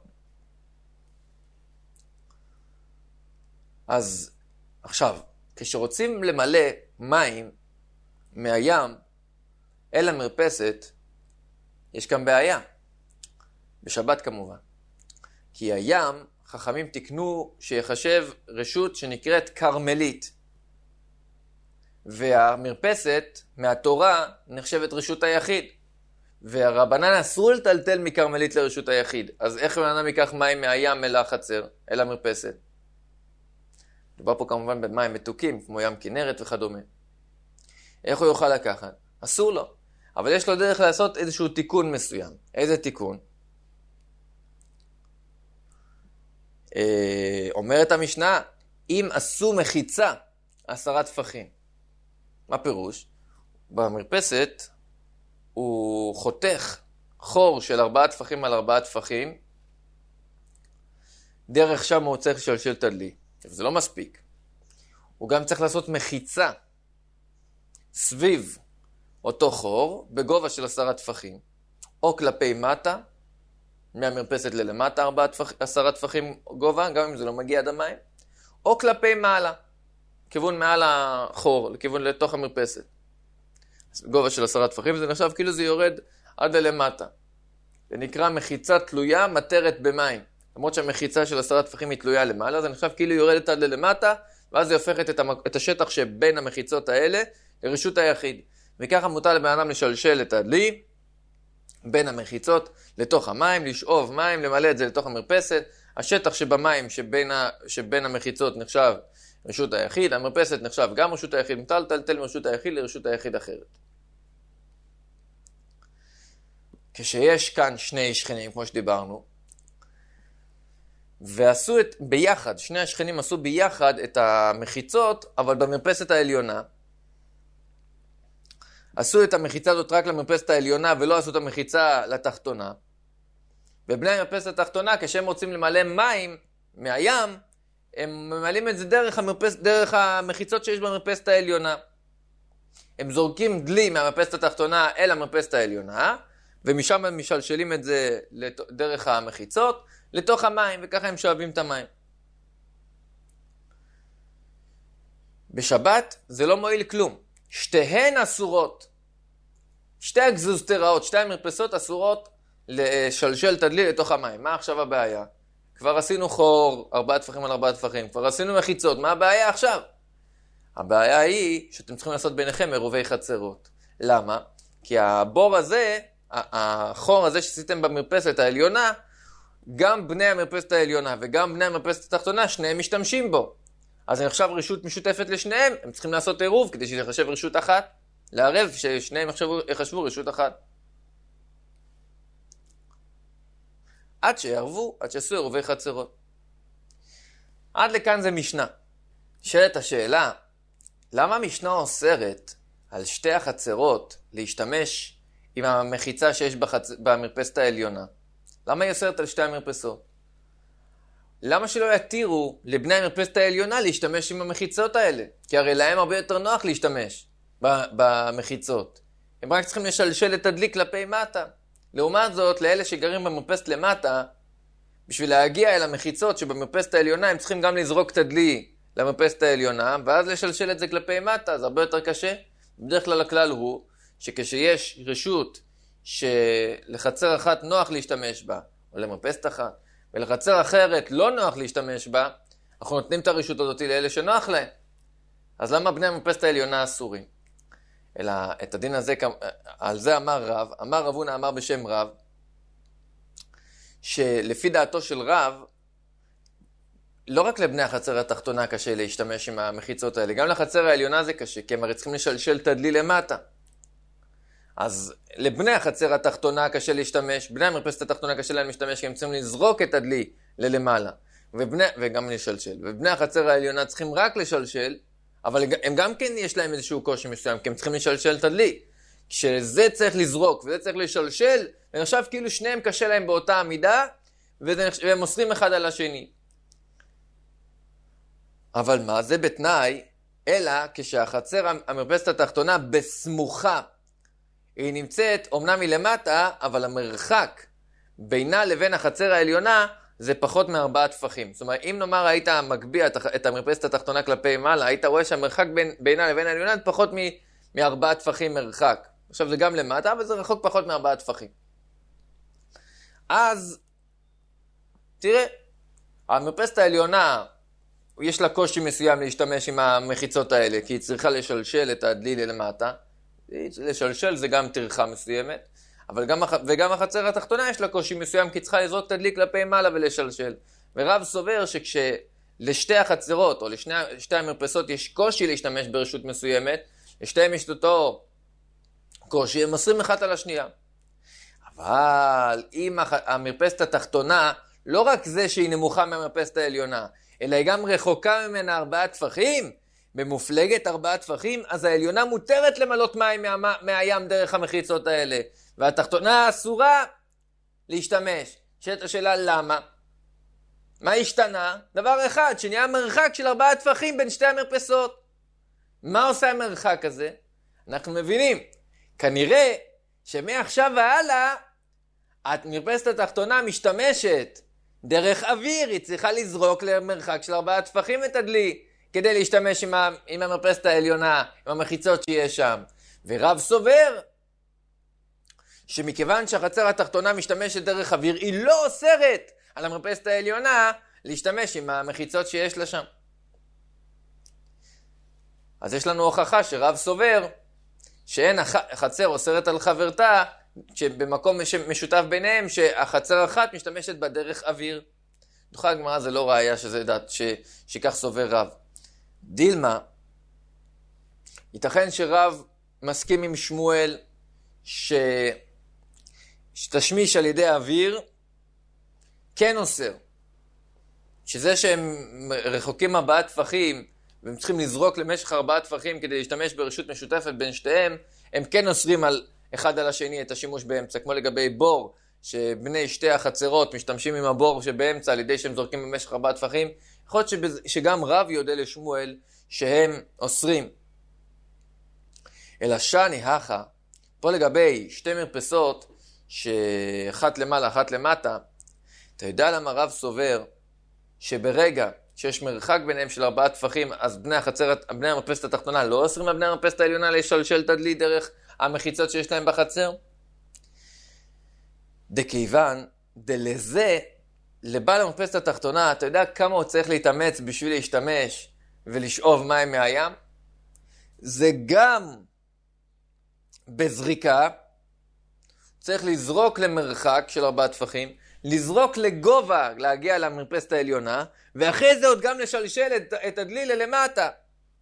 אז עכשיו, כשרוצים למלא מים מהים אל המרפסת, יש כאן בעיה. בשבת כמובן. כי הים, חכמים תקנו שיחשב רשות שנקראת קרמלית. והמרפסת מהתורה נחשבת רשות היחיד. והרבנן אסרו לטלטל מקרמלית לרשות היחיד. אז איך בן אדם ייקח מים מהים אל החצר, אל המרפסת? מדובר פה כמובן במים מתוקים, כמו ים כנרת וכדומה. איך הוא יוכל לקחת? אסור לו. אבל יש לו דרך לעשות איזשהו תיקון מסוים. איזה תיקון? אה, אומרת המשנה, אם עשו מחיצה עשרה טפחים. מה פירוש? במרפסת הוא חותך חור של ארבעה טפחים על ארבעה טפחים, דרך שם הוא צריך לשלשל תדלי. זה לא מספיק. הוא גם צריך לעשות מחיצה סביב אותו חור בגובה של עשרה טפחים, או כלפי מטה, מהמרפסת ללמטה ארבעה טפח, עשרה טפחים גובה, גם אם זה לא מגיע עד המים, או כלפי מעלה, כיוון מעל החור, לכיוון לתוך המרפסת. גובה של עשרה טפחים, זה נחשב כאילו זה יורד עד למטה. זה נקרא מחיצה תלויה מטרת במים. למרות שהמחיצה של עשרה טפחים היא תלויה למעלה, זה נחשב כאילו יורדת עד למטה, ואז היא הופכת את, המק... את השטח שבין המחיצות האלה לרשות היחיד. וככה מותר לבן אדם לשלשל את הדלי בין המחיצות לתוך המים, לשאוב מים, למלא את זה לתוך המרפסת. השטח שבמים שבין, ה... שבין המחיצות נחשב רשות היחיד, המרפסת נחשב גם רשות היחיד, מותר לטלטל מרשות היחיד לרשות היחיד אחרת. כשיש כאן שני שכנים, כמו שדיברנו, ועשו את, ביחד, שני השכנים עשו ביחד את המחיצות, אבל במרפסת העליונה. עשו את המחיצה הזאת רק למרפסת העליונה, ולא עשו את המחיצה לתחתונה. ובני המרפסת התחתונה, כשהם רוצים למלא מים מהים, הם ממלאים את זה דרך, המרפס, דרך המחיצות שיש במרפסת העליונה. הם זורקים דלי מהמרפסת התחתונה אל המרפסת העליונה, ומשם הם משלשלים את זה דרך המחיצות, לתוך המים, וככה הם שואבים את המים. בשבת זה לא מועיל כלום. שתיהן אסורות. שתי הגזוז תראות, שתי המרפסות אסורות לשלשל תדלי לתוך המים. מה עכשיו הבעיה? כבר עשינו חור, ארבעה טפחים על ארבעה טפחים, כבר עשינו מחיצות, מה הבעיה עכשיו? הבעיה היא שאתם צריכים לעשות ביניכם עירובי חצרות. למה? כי הבור הזה, החור הזה שעשיתם במרפסת העליונה, גם בני המרפסת העליונה וגם בני המרפסת התחתונה, שניהם משתמשים בו. אז אני חושב רשות משותפת לשניהם, הם צריכים לעשות עירוב כדי שזה יחשב רשות אחת. לערב ששניהם יחשבו, יחשבו רשות אחת. עד שיערבו, עד שעשו עירובי חצרות. עד לכאן זה משנה. שאלת השאלה, למה המשנה אוסרת על שתי החצרות להשתמש עם המחיצה שיש בחצ... במרפסת העליונה? למה היא אוסרת על שתי המרפסות? למה שלא יתירו לבני המרפסת העליונה להשתמש עם המחיצות האלה? כי הרי להם הרבה יותר נוח להשתמש במחיצות. הם רק צריכים לשלשל את הדלי כלפי מטה. לעומת זאת, לאלה שגרים במרפסת למטה, בשביל להגיע אל המחיצות שבמרפסת העליונה, הם צריכים גם לזרוק את הדלי למרפסת העליונה, ואז לשלשל את זה כלפי מטה, זה הרבה יותר קשה. בדרך כלל הכלל הוא, שכשיש רשות שלחצר אחת נוח להשתמש בה, או למרפסת אחת, ולחצר אחרת לא נוח להשתמש בה, אנחנו נותנים את הרשות הזאת לאלה שנוח להם. אז למה בני המרפסת העליונה אסורים? אלא את הדין הזה, על זה אמר רב, אמר רב הונא אמר בשם רב, שלפי דעתו של רב, לא רק לבני החצר התחתונה קשה להשתמש עם המחיצות האלה, גם לחצר העליונה זה קשה, כי הם הרי צריכים לשלשל תדלי למטה. אז לבני החצר התחתונה קשה להשתמש, בני המרפסת התחתונה קשה להם להשתמש, כי הם צריכים לזרוק את הדלי ללמעלה, ובני, וגם לשלשל. ובני החצר העליונה צריכים רק לשלשל, אבל הם גם כן יש להם איזשהו קושי מסוים, כי הם צריכים לשלשל את הדלי. כשזה צריך לזרוק וזה צריך לשלשל, ונחשב כאילו שניהם קשה להם באותה עמידה, והם מוסרים אחד על השני. אבל מה? זה בתנאי, אלא כשהחצר המרפסת התחתונה בסמוכה. היא נמצאת אומנם מלמטה, אבל המרחק בינה לבין החצר העליונה זה פחות מארבעה טפחים. זאת אומרת, אם נאמר היית מגביה את המרפסת התחתונה כלפי מעלה, היית רואה שהמרחק בין, בינה לבין העליונה זה פחות מארבעה טפחים מרחק. עכשיו זה גם למטה, אבל זה רחוק פחות מארבעה טפחים. אז, תראה, המרפסת העליונה, יש לה קושי מסוים להשתמש עם המחיצות האלה, כי היא צריכה לשלשל את הדלי למטה. לשלשל זה גם טרחה מסוימת, אבל גם, וגם החצר התחתונה יש לה קושי מסוים, כי צריכה לזרוק את הדלי כלפי מעלה ולשלשל. ורב סובר שכשלשתי החצרות, או לשתי המרפסות, יש קושי להשתמש ברשות מסוימת, לשתיהם יש אותו קושי, הם מוסרים אחת על השנייה. אבל אם המרפסת התחתונה, לא רק זה שהיא נמוכה מהמרפסת העליונה, אלא היא גם רחוקה ממנה ארבעה טפחים, במופלגת ארבעה טפחים, אז העליונה מותרת למלות מים מה, מהים דרך המחיצות האלה, והתחתונה אסורה להשתמש. שאלת השאלה למה? מה השתנה? דבר אחד, שנהיה מרחק של ארבעה טפחים בין שתי המרפסות. מה עושה המרחק הזה? אנחנו מבינים, כנראה שמעכשיו והלאה, המרפסת התחתונה משתמשת דרך אוויר, היא צריכה לזרוק למרחק של ארבעה טפחים את הדלי, כדי להשתמש עם, ה, עם המרפסת העליונה, עם המחיצות שיש שם. ורב סובר, שמכיוון שהחצר התחתונה משתמשת דרך אוויר, היא לא אוסרת על המרפסת העליונה להשתמש עם המחיצות שיש לה שם. אז יש לנו הוכחה שרב סובר, שאין החצר אוסרת על חברתה, שבמקום משותף ביניהם, שהחצר אחת משתמשת בדרך אוויר. דוחה הגמרא, זה לא ראיה שזה דת, ש, שכך סובר רב. דילמה, ייתכן שרב מסכים עם שמואל, ש... שתשמיש על ידי האוויר, כן אוסר. שזה שהם רחוקים ארבעה טפחים, והם צריכים לזרוק למשך ארבעה טפחים כדי להשתמש ברשות משותפת בין שתיהם, הם כן אוסרים על אחד על השני את השימוש באמצע, כמו לגבי בור, שבני שתי החצרות משתמשים עם הבור שבאמצע על ידי שהם זורקים במשך ארבעה טפחים. יכול להיות שבז... שגם רב יודע לשמואל שהם אוסרים. אלא שני הכה, פה לגבי שתי מרפסות, שאחת למעלה, אחת למטה, אתה יודע למה רב סובר שברגע שיש מרחק ביניהם של ארבעה טפחים, אז בני החצר, בני המרפסת התחתונה לא אוסרים על בני המרפסת העליונה לשלשל את הדלי דרך המחיצות שיש להם בחצר? דכיוון, דלזה, לבעל המרפסת התחתונה, אתה יודע כמה הוא צריך להתאמץ בשביל להשתמש ולשאוב מים מהים? זה גם בזריקה, צריך לזרוק למרחק של ארבעה טפחים, לזרוק לגובה, להגיע למרפסת העליונה, ואחרי זה עוד גם לשלשל את, את הדלי ללמטה.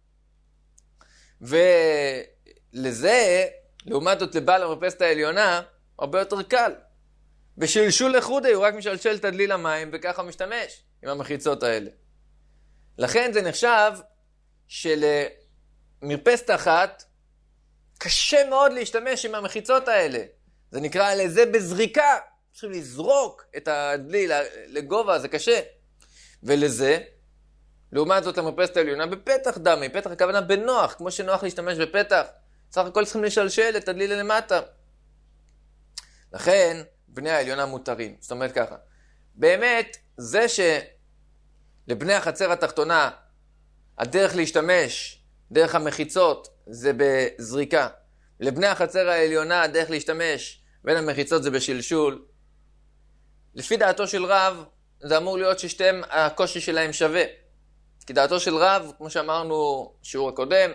ולזה, לעומת זאת לבעל המרפסת העליונה, הרבה יותר קל. בשלשול לחודי הוא רק משלשל את הדלי למים, וככה משתמש עם המחיצות האלה. לכן זה נחשב שלמרפסת אחת, קשה מאוד להשתמש עם המחיצות האלה. זה נקרא לזה בזריקה. צריכים לזרוק את הדלי לגובה, זה קשה. ולזה, לעומת זאת למרפסת העליונה, בפתח דמי, פתח הכוונה בנוח, כמו שנוח להשתמש בפתח. סך הכל צריכים לשלשל את הדלי למטה. לכן, בני העליונה מותרים. זאת אומרת ככה. באמת, זה שלבני החצר התחתונה, הדרך להשתמש, דרך המחיצות, זה בזריקה. לבני החצר העליונה, הדרך להשתמש בין המחיצות זה בשלשול. לפי דעתו של רב, זה אמור להיות ששתיהם, הקושי שלהם שווה. כי דעתו של רב, כמו שאמרנו שיעור הקודם,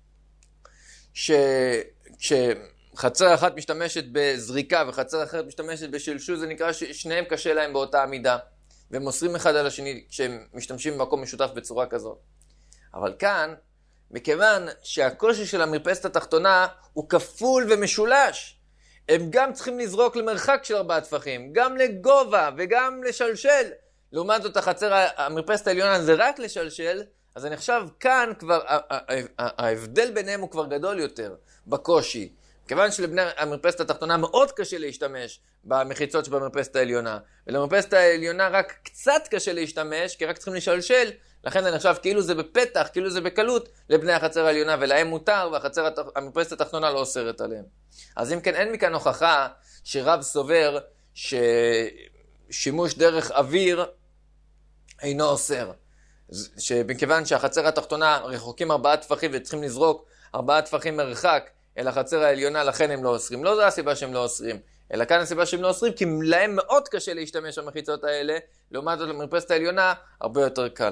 שכשחצר אחת משתמשת בזריקה וחצר אחרת משתמשת בשלשול, זה נקרא ששניהם קשה להם באותה עמידה. והם מוסרים אחד על השני כשהם משתמשים במקום משותף בצורה כזאת. אבל כאן, מכיוון שהקושי של המרפסת התחתונה הוא כפול ומשולש, הם גם צריכים לזרוק למרחק של ארבעה טפחים, גם לגובה וגם לשלשל. לעומת זאת החצר, המרפסת העליונה זה רק לשלשל, אז אני חושב כאן כבר, ההבדל ביניהם הוא כבר גדול יותר בקושי. כיוון שלבני המרפסת התחתונה מאוד קשה להשתמש במחיצות שבמרפסת העליונה, ולמרפסת העליונה רק קצת קשה להשתמש, כי רק צריכים לשלשל, לכן אני חושב כאילו זה בפתח, כאילו זה בקלות לבני החצר העליונה, ולהם מותר, והחצר המרפסת התחתונה לא אוסרת עליהם. אז אם כן, אין מכאן הוכחה שרב סובר ששימוש דרך אוויר אינו אוסר. שבכיוון שהחצר התחתונה רחוקים ארבעה טפחים וצריכים לזרוק ארבעה טפחים מרחק אל החצר העליונה, לכן הם לא אוסרים. לא זו הסיבה שהם לא אוסרים, אלא כאן הסיבה שהם לא אוסרים, כי להם מאוד קשה להשתמש במחיצות האלה, לעומת זאת למרפסת העליונה הרבה יותר קל.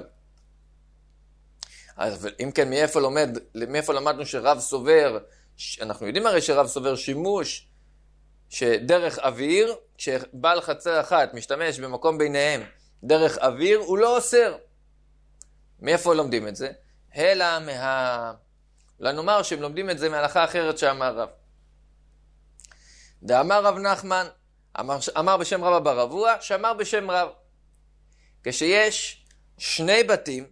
אז אם כן, מאיפה לומד, מאיפה למדנו שרב סובר, אנחנו יודעים הרי שרב סובר שימוש שדרך אוויר, כשבעל חצר אחת משתמש במקום ביניהם דרך אוויר, הוא לא אוסר. מאיפה לומדים את זה? אלא מה... אולי נאמר שהם לומדים את זה מהלכה אחרת שאמר רב. דאמר רב נחמן, אמר, אמר בשם רב אבא רבוע, שאמר בשם רב. כשיש שני בתים,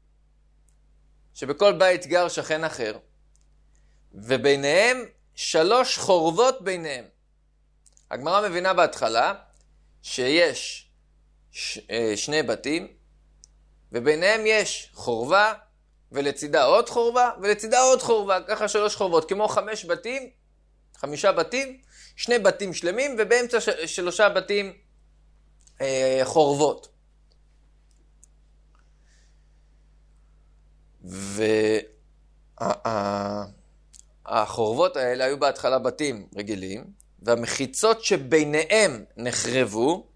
שבכל בית גר שכן אחר, וביניהם שלוש חורבות ביניהם. הגמרא מבינה בהתחלה שיש ש, שני בתים, וביניהם יש חורבה, ולצידה עוד חורבה, ולצידה עוד חורבה, ככה שלוש חורבות, כמו חמש בתים, חמישה בתים, שני בתים שלמים, ובאמצע ש- שלושה בתים אה, חורבות. והחורבות האלה היו בהתחלה בתים רגילים, והמחיצות שביניהם נחרבו,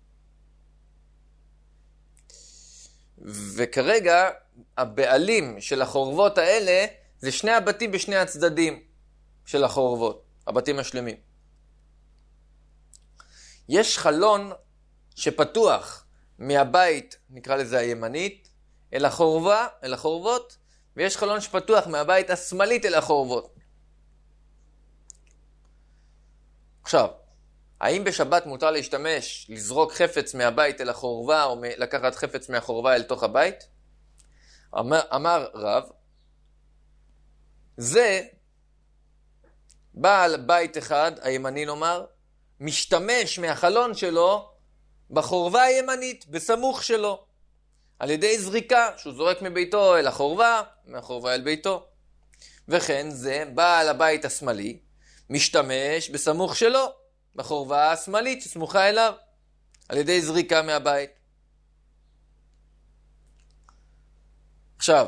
וכרגע הבעלים של החורבות האלה זה שני הבתים בשני הצדדים של החורבות, הבתים השלמים. יש חלון שפתוח מהבית, נקרא לזה הימנית, אל החורבה, אל החורבות, ויש חלון שפתוח מהבית השמאלית אל החורבות. עכשיו, האם בשבת מותר להשתמש, לזרוק חפץ מהבית אל החורבה, או לקחת חפץ מהחורבה אל תוך הבית? אמר, אמר רב, זה בעל בית אחד, הימני נאמר, משתמש מהחלון שלו בחורבה הימנית, בסמוך שלו, על ידי זריקה, שהוא זורק מביתו אל החורבה, מהחורבה אל ביתו. וכן זה בעל הבית השמאלי, משתמש בסמוך שלו, בחורבה השמאלית שסמוכה אליו, על ידי זריקה מהבית. עכשיו,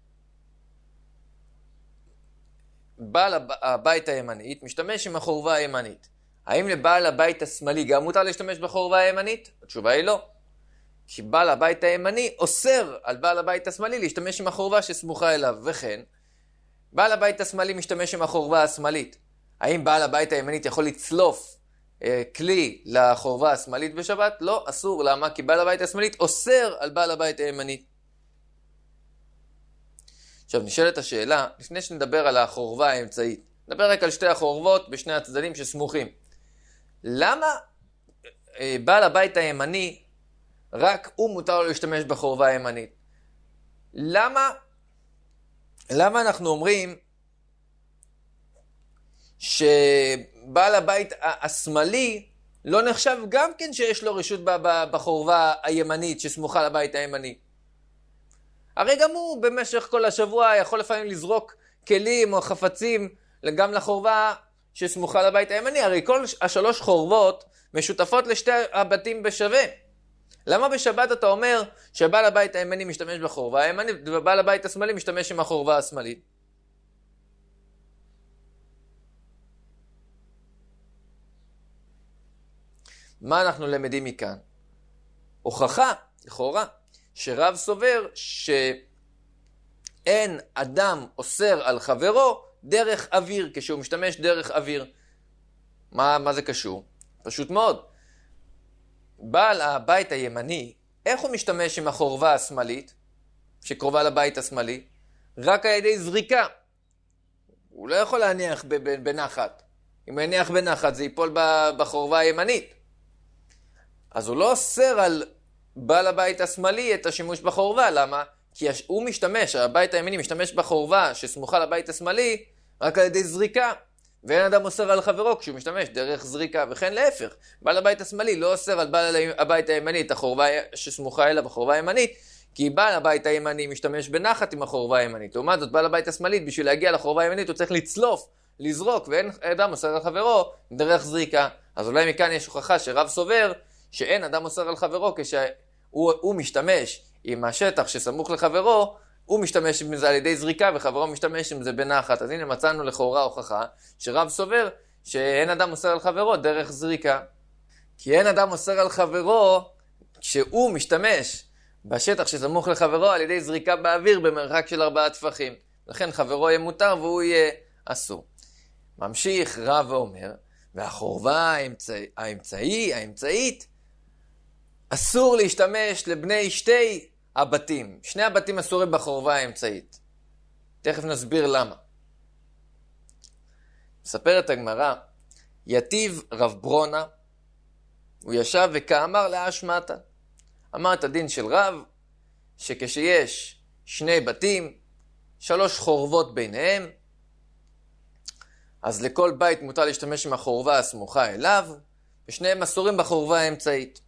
בעל הבית הימנית משתמש עם החורבה הימנית. האם לבעל הבית השמאלי גם מותר להשתמש בחורבה הימנית? התשובה היא לא. כי בעל הבית הימני אוסר על בעל הבית השמאלי להשתמש עם החורבה שסמוכה אליו. וכן, בעל הבית השמאלי משתמש עם החורבה השמאלית. האם בעל הבית הימנית יכול לצלוף אה, כלי לחורבה השמאלית בשבת? לא, אסור. למה? כי בעל הבית השמאלית אוסר על בעל הבית הימנית. עכשיו נשאלת השאלה, לפני שנדבר על החורבה האמצעית, נדבר רק על שתי החורבות בשני הצדדים שסמוכים. למה אה, בעל הבית הימני, רק הוא מותר לו להשתמש בחורבה הימנית? למה, למה אנחנו אומרים שבעל הבית השמאלי לא נחשב גם כן שיש לו רשות בחורבה הימנית שסמוכה לבית הימני? הרי גם הוא במשך כל השבוע יכול לפעמים לזרוק כלים או חפצים גם לחורבה שסמוכה לבית הימני. הרי כל השלוש חורבות משותפות לשתי הבתים בשווה. למה בשבת אתה אומר שבעל הבית הימני משתמש בחורבה הימנית ובעל הבית השמאלי משתמש עם החורבה השמאלית? מה אנחנו למדים מכאן? הוכחה, לכאורה, שרב סובר שאין אדם אוסר על חברו דרך אוויר, כשהוא משתמש דרך אוויר. מה, מה זה קשור? פשוט מאוד. בעל הבית הימני, איך הוא משתמש עם החורבה השמאלית, שקרובה לבית השמאלי? רק על ידי זריקה. הוא לא יכול להניח בנחת. אם הוא יניח בנחת, זה ייפול בחורבה הימנית. אז הוא לא אוסר על בעל הבית השמאלי את השימוש בחורבה. למה? כי הוא משתמש, הבית הימיני משתמש בחורבה שסמוכה לבית השמאלי רק על ידי זריקה, ואין אדם אוסר על חברו כשהוא משתמש דרך זריקה, וכן להפך. בעל הבית השמאלי לא אוסר על בעל הבית הימני את החורבה שסמוכה אליו, החורבה הימנית, כי בעל הבית הימני משתמש בנחת עם החורבה הימנית. לעומת זאת, בעל הבית השמאלית, בשביל להגיע לחורבה הימנית, הוא צריך לצלוף, לזרוק, ואין אדם אוסר על חברו דרך זריקה. אז אולי מכאן יש הוכחה שרב סובר שאין אדם אוסר על חברו כשהוא הוא משתמש עם השטח שסמוך לחברו, הוא משתמש עם זה על ידי זריקה וחברו משתמש עם זה בנחת. אז הנה מצאנו לכאורה הוכחה שרב סובר שאין אדם אוסר על חברו דרך זריקה. כי אין אדם אוסר על חברו כשהוא משתמש בשטח שסמוך לחברו על ידי זריקה באוויר במרחק של ארבעה טפחים. לכן חברו יהיה מותר והוא יהיה אסור. ממשיך רב ואומר, והחורבה האמצעי, האמצעי, האמצעית, אסור להשתמש לבני שתי הבתים. שני הבתים אסורים בחורבה האמצעית. תכף נסביר למה. מספרת הגמרא, יתיב רב ברונה, הוא ישב וכאמר להשמטה. אמר את הדין של רב, שכשיש שני בתים, שלוש חורבות ביניהם, אז לכל בית מותר להשתמש עם החורבה הסמוכה אליו, ושניהם אסורים בחורבה האמצעית.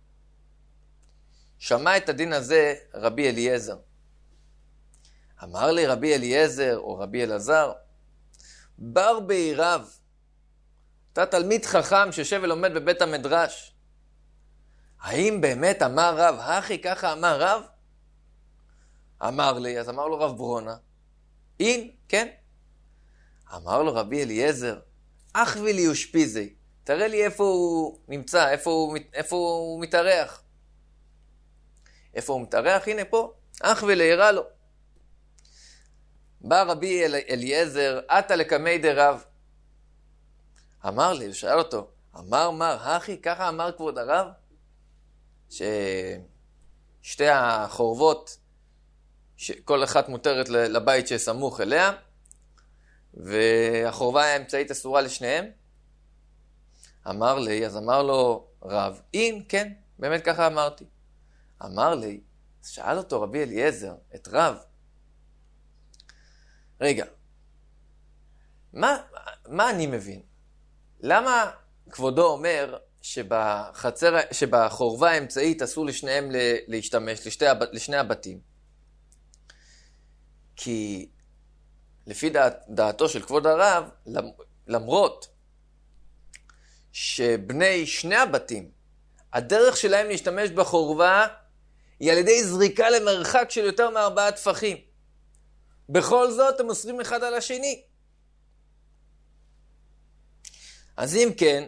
שמע את הדין הזה רבי אליעזר. אמר לי רבי אליעזר או רבי אלעזר, בר בעירב, אתה תלמיד חכם שיושב ולומד בבית המדרש. האם באמת אמר רב, הכי ככה אמר רב? אמר לי, אז אמר לו רב ברונה, אין, כן. אמר לו רבי אליעזר, אך ולי אושפיזי, תראה לי איפה הוא נמצא, איפה הוא, איפה הוא מתארח. איפה הוא מתארח? הנה פה, אך ולי הראה לו. בא רבי אל, אליעזר, עתה לקמי דרב. אמר לי, שאל אותו, אמר מר, הכי, ככה אמר כבוד הרב? ששתי החורבות, שכל אחת מותרת לבית שסמוך אליה, והחורבה האמצעית אסורה לשניהם? אמר לי, אז אמר לו רב, אין, כן, באמת ככה אמרתי. אמר לי, שאל אותו רבי אליעזר, את רב, רגע, מה, מה אני מבין? למה כבודו אומר שבחצר, שבחורבה האמצעית אסור לשניהם להשתמש, לשתי, לשני הבתים? כי לפי דעת, דעתו של כבוד הרב, למרות שבני שני הבתים, הדרך שלהם להשתמש בחורבה היא על ידי זריקה למרחק של יותר מארבעה טפחים. בכל זאת הם אוסרים אחד על השני. אז אם כן,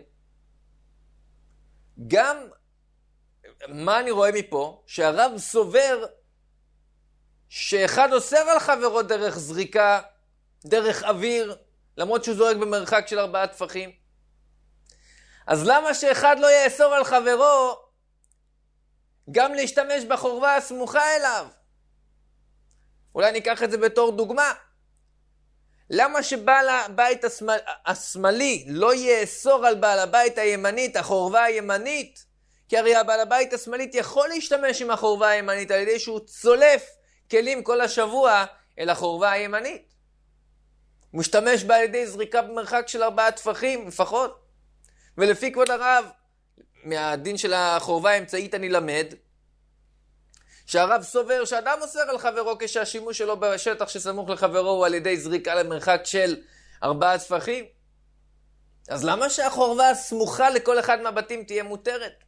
גם מה אני רואה מפה? שהרב סובר שאחד אוסר על חברו דרך זריקה, דרך אוויר, למרות שהוא זורק במרחק של ארבעה טפחים. אז למה שאחד לא יאסור על חברו גם להשתמש בחורבה הסמוכה אליו? אולי ניקח את זה בתור דוגמה. למה שבעל הבית השמאל, השמאלי לא יאסור על בעל הבית הימנית, החורבה הימנית? כי הרי הבעל הבית השמאלית יכול להשתמש עם החורבה הימנית על ידי שהוא צולף כלים כל השבוע אל החורבה הימנית. הוא משתמש בה על ידי זריקה במרחק של ארבעה טפחים לפחות. ולפי כבוד הרב, מהדין של החורבה האמצעית אני למד, שהרב סובר שאדם אוסר על חברו כשהשימוש שלו בשטח שסמוך לחברו הוא על ידי זריקה למרחק של ארבעה טפחים. אז למה שהחורבה הסמוכה לכל אחד מהבתים תהיה מותרת?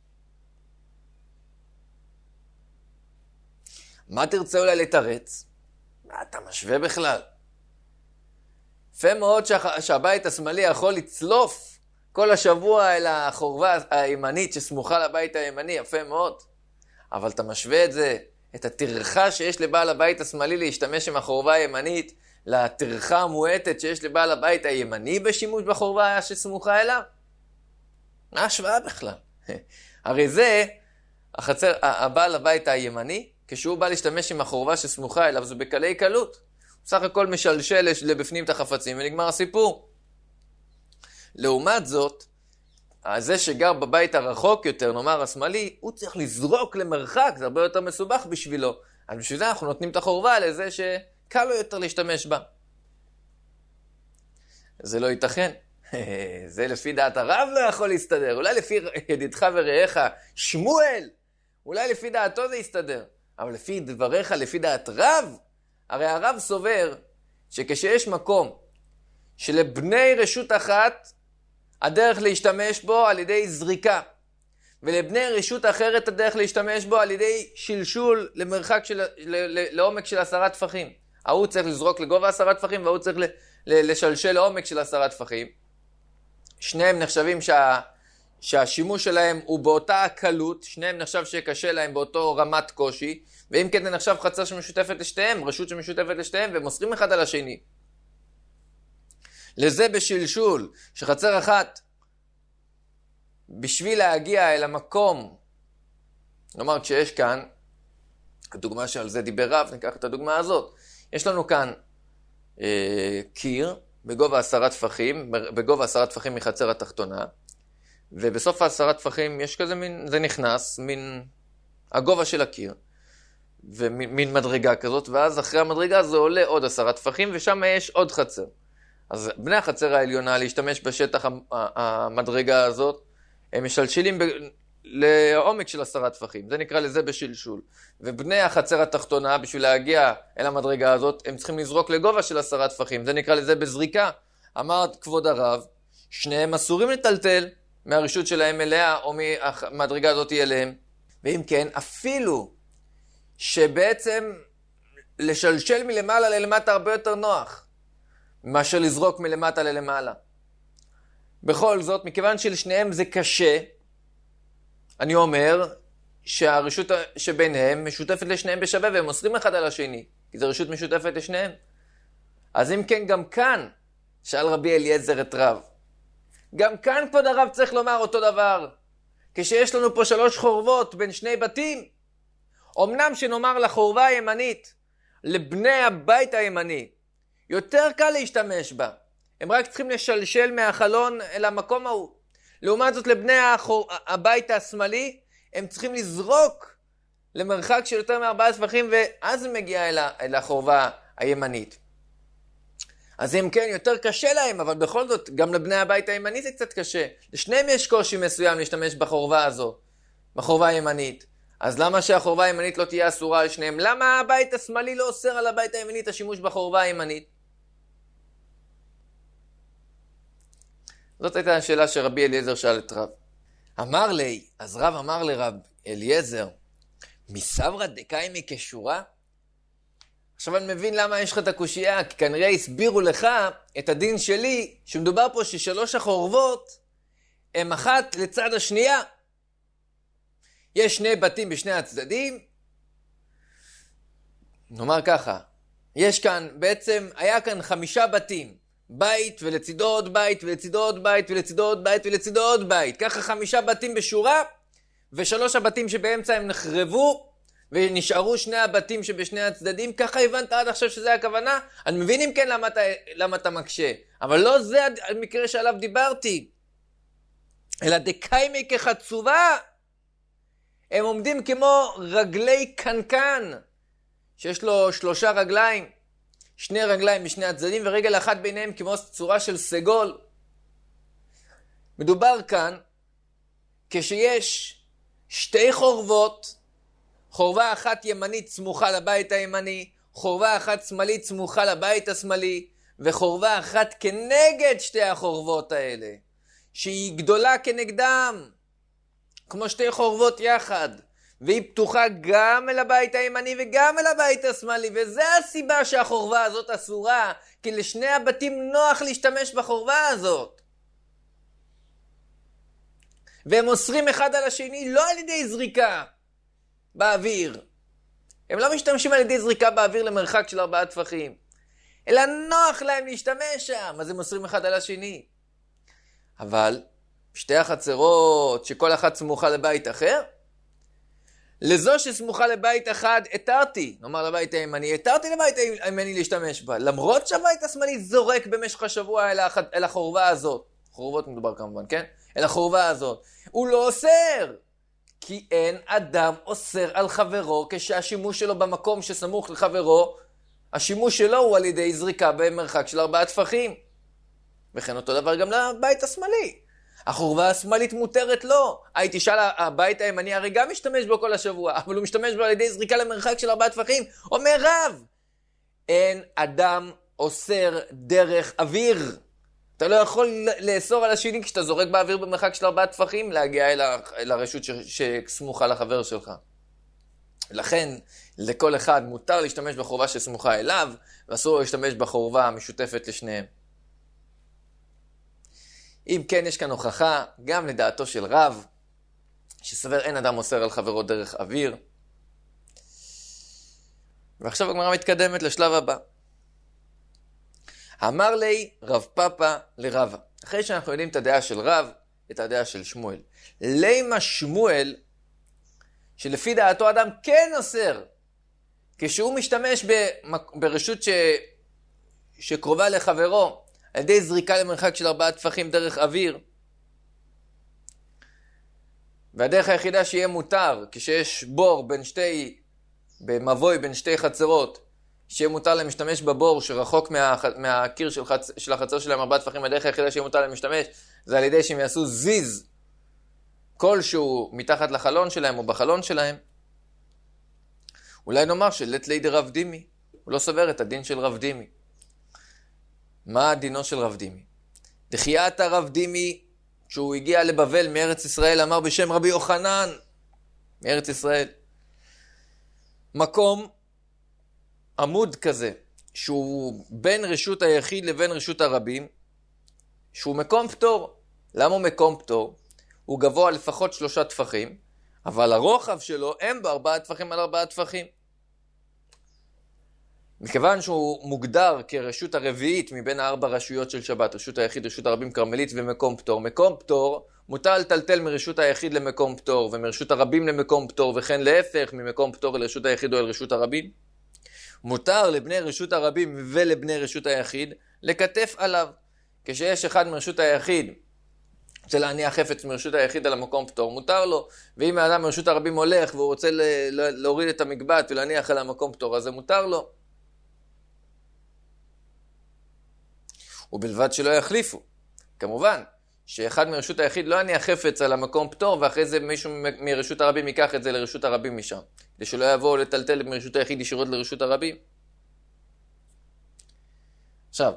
מה תרצה אולי לתרץ? מה אתה משווה בכלל? יפה מאוד שה... שהבית השמאלי יכול לצלוף כל השבוע אל החורבה הימנית שסמוכה לבית הימני, יפה מאוד. אבל אתה משווה את זה, את התרחה שיש לבעל הבית השמאלי להשתמש עם החורבה הימנית, לתרחה המועטת שיש לבעל הבית הימני בשימוש בחורבה שסמוכה אליו? מה השוואה בכלל? הרי זה, החצר, הבעל הבית הימני, כשהוא בא להשתמש עם החורבה שסמוכה אליו, זה בקלי קלות. הוא סך הכל משלשל לבפנים את החפצים ונגמר הסיפור. לעומת זאת, זה שגר בבית הרחוק יותר, נאמר השמאלי, הוא צריך לזרוק למרחק, זה הרבה יותר מסובך בשבילו. אז בשביל זה אנחנו נותנים את החורבה לזה שקל לו יותר להשתמש בה. זה לא ייתכן. זה לפי דעת הרב לא יכול להסתדר. אולי לפי ידידך ורעיך שמואל, אולי לפי דעתו זה יסתדר. אבל לפי דבריך, לפי דעת רב, הרי הרב סובר שכשיש מקום שלבני רשות אחת הדרך להשתמש בו על ידי זריקה, ולבני רשות אחרת הדרך להשתמש בו על ידי שלשול למרחק של, לעומק של עשרה טפחים. ההוא צריך לזרוק לגובה עשרה טפחים, והוא צריך לשלשל לעומק של עשרה טפחים. שניהם נחשבים שה, שהשימוש שלהם הוא באותה הקלות, שניהם נחשב שקשה להם באותו רמת קושי, ואם כן זה נחשב חצר שמשותפת לשתיהם, רשות שמשותפת לשתיהם, ומוסרים אחד על השני. לזה בשלשול, שחצר אחת, בשביל להגיע אל המקום, נאמר כשיש כאן, הדוגמה שעל זה דיבר רב, ניקח את הדוגמה הזאת, יש לנו כאן אה, קיר, בגובה עשרה טפחים, בגובה עשרה טפחים מחצר התחתונה, ובסוף העשרה טפחים יש כזה מין, זה נכנס, מין הגובה של הקיר, ומין מדרגה כזאת, ואז אחרי המדרגה זה עולה עוד עשרה טפחים, ושם יש עוד חצר. אז בני החצר העליונה להשתמש בשטח המדרגה הזאת, הם משלשלים ב... לעומק של עשרה טפחים, זה נקרא לזה בשלשול. ובני החצר התחתונה, בשביל להגיע אל המדרגה הזאת, הם צריכים לזרוק לגובה של עשרה טפחים, זה נקרא לזה בזריקה. אמר כבוד הרב, שניהם אסורים לטלטל מהרשות שלהם אליה, או מהמדרגה הזאת אליהם. ואם כן, אפילו שבעצם לשלשל מלמעלה ללמטה הרבה יותר נוח, מאשר לזרוק מלמטה ללמעלה. בכל זאת, מכיוון שלשניהם זה קשה, אני אומר שהרשות שביניהם משותפת לשניהם בשווה, והם מוסרים אחד על השני, כי זו רשות משותפת לשניהם. אז אם כן, גם כאן, שאל רבי אליעזר את רב, גם כאן כבוד הרב צריך לומר אותו דבר, כשיש לנו פה שלוש חורבות בין שני בתים, אמנם שנאמר לחורבה הימנית, לבני הבית הימני, יותר קל להשתמש בה, הם רק צריכים לשלשל מהחלון אל המקום ההוא. לעומת זאת לבני החור... הבית השמאלי, הם צריכים לזרוק למרחק של יותר מארבעה טפחים, ואז זה מגיע אל, ה... אל החורבה הימנית. אז אם כן, יותר קשה להם, אבל בכל זאת, גם לבני הבית הימני זה קצת קשה. לשניהם יש קושי מסוים להשתמש בחורבה הזו, בחורבה הימנית. אז למה שהחורבה הימנית לא תהיה אסורה על שניהם? למה הבית השמאלי לא אוסר על הבית הימנית השימוש בחורבה הימנית? זאת הייתה השאלה שרבי אליעזר שאל את רב. אמר לי, אז רב אמר לרב אליעזר, מסברא דקיימי כשורה? עכשיו אני מבין למה יש לך את הקושייה, כי כנראה הסבירו לך את הדין שלי, שמדובר פה ששלוש החורבות הם אחת לצד השנייה. יש שני בתים בשני הצדדים. נאמר ככה, יש כאן, בעצם היה כאן חמישה בתים. בית ולצידו עוד בית ולצידו עוד בית ולצידו עוד בית ולצידו עוד בית. ככה חמישה בתים בשורה, ושלוש הבתים שבאמצע הם נחרבו, ונשארו שני הבתים שבשני הצדדים. ככה הבנת עד עכשיו שזה הכוונה? אני מבין אם כן למה אתה, למה אתה מקשה. אבל לא זה המקרה שעליו דיברתי. אלא דקיימי כחצובה. הם עומדים כמו רגלי קנקן, שיש לו שלושה רגליים. שני רגליים בשני הצדדים ורגל אחת ביניהם כמו צורה של סגול. מדובר כאן כשיש שתי חורבות, חורבה אחת ימנית סמוכה לבית הימני, חורבה אחת שמאלית סמוכה לבית השמאלי, וחורבה אחת כנגד שתי החורבות האלה, שהיא גדולה כנגדם, כמו שתי חורבות יחד. והיא פתוחה גם אל הבית הימני וגם אל הבית השמאלי, וזה הסיבה שהחורבה הזאת אסורה, כי לשני הבתים נוח להשתמש בחורבה הזאת. והם אוסרים אחד על השני לא על ידי זריקה באוויר. הם לא משתמשים על ידי זריקה באוויר למרחק של ארבעה טפחים, אלא נוח להם להשתמש שם, אז הם אוסרים אחד על השני. אבל שתי החצרות שכל אחת סמוכה לבית אחר, לזו שסמוכה לבית אחד התרתי, נאמר לבית הימני, התרתי לבית הימני להשתמש בה, למרות שהבית השמאלי זורק במשך השבוע אל, הח... אל החורבה הזאת, חורבות מדובר כמובן, כן? אל החורבה הזאת, הוא לא אוסר, כי אין אדם אוסר על חברו כשהשימוש שלו במקום שסמוך לחברו, השימוש שלו הוא על ידי זריקה במרחק של ארבעה טפחים. וכן אותו דבר גם לבית השמאלי. החורבה השמאלית מותרת לו. הייתי תשאל, הבית הימני הרי גם משתמש בו כל השבוע, אבל הוא משתמש בו על ידי זריקה למרחק של ארבעה טפחים. אומר רב, אין אדם אוסר דרך אוויר. אתה לא יכול לאסור על השני כשאתה זורק באוויר במרחק של ארבעה טפחים, להגיע אל, ה... אל הרשות ש... שסמוכה לחבר שלך. לכן, לכל אחד מותר להשתמש בחורבה שסמוכה אליו, ואסור להשתמש בחורבה המשותפת לשניהם. אם כן, יש כאן הוכחה, גם לדעתו של רב, שסבר אין אדם אוסר על חברו דרך אוויר. ועכשיו הגמרא מתקדמת לשלב הבא. אמר לי רב פאפא לרבא. אחרי שאנחנו יודעים את הדעה של רב, את הדעה של שמואל. לימה שמואל, שלפי דעתו אדם כן אוסר, כשהוא משתמש ברשות ש... שקרובה לחברו, על ידי זריקה למרחק של ארבעה טפחים דרך אוויר. והדרך היחידה שיהיה מותר, כשיש בור בין שתי, במבוי בין שתי חצרות, שיהיה מותר להם להשתמש בבור שרחוק מה, מהקיר של, חצ, של החצר שלהם ארבעה טפחים, הדרך היחידה שיהיה מותר להם להשתמש, זה על ידי שהם יעשו זיז כלשהו מתחת לחלון שלהם או בחלון שלהם. אולי נאמר שלת לידי רב דימי, הוא לא סובר את הדין של רב דימי. מה דינו של רב דימי? דחיית הרב דימי, כשהוא הגיע לבבל מארץ ישראל, אמר בשם רבי יוחנן, מארץ ישראל, מקום, עמוד כזה, שהוא בין רשות היחיד לבין רשות הרבים, שהוא מקום פטור. למה הוא מקום פטור? הוא גבוה לפחות שלושה טפחים, אבל הרוחב שלו הם בארבעה טפחים על ארבעה טפחים. מכיוון שהוא מוגדר כרשות הרביעית מבין הארבע רשויות של שבת, רשות היחיד, רשות הרבים, קרמלית ומקום פטור. מקום פטור מותר לטלטל מרשות היחיד למקום פטור, ומרשות הרבים למקום פטור, וכן להפך ממקום פטור לרשות היחיד או אל רשות הרבים. מותר לבני רשות הרבים ולבני רשות היחיד לקטף עליו. כשיש אחד מרשות היחיד רוצה להניח חפץ מרשות היחיד על המקום פטור, מותר לו. ואם האדם מרשות הרבים הולך והוא רוצה להוריד את המגבעת ולהניח על המקום פטור, אז זה מותר לו. ובלבד שלא יחליפו. כמובן, שאחד מרשות היחיד לא יניח חפץ על המקום פטור, ואחרי זה מישהו מרשות הרבים ייקח את זה לרשות הרבים משם. כדי שלא יבואו לטלטל מרשות היחיד ישירות לרשות הרבים. עכשיו,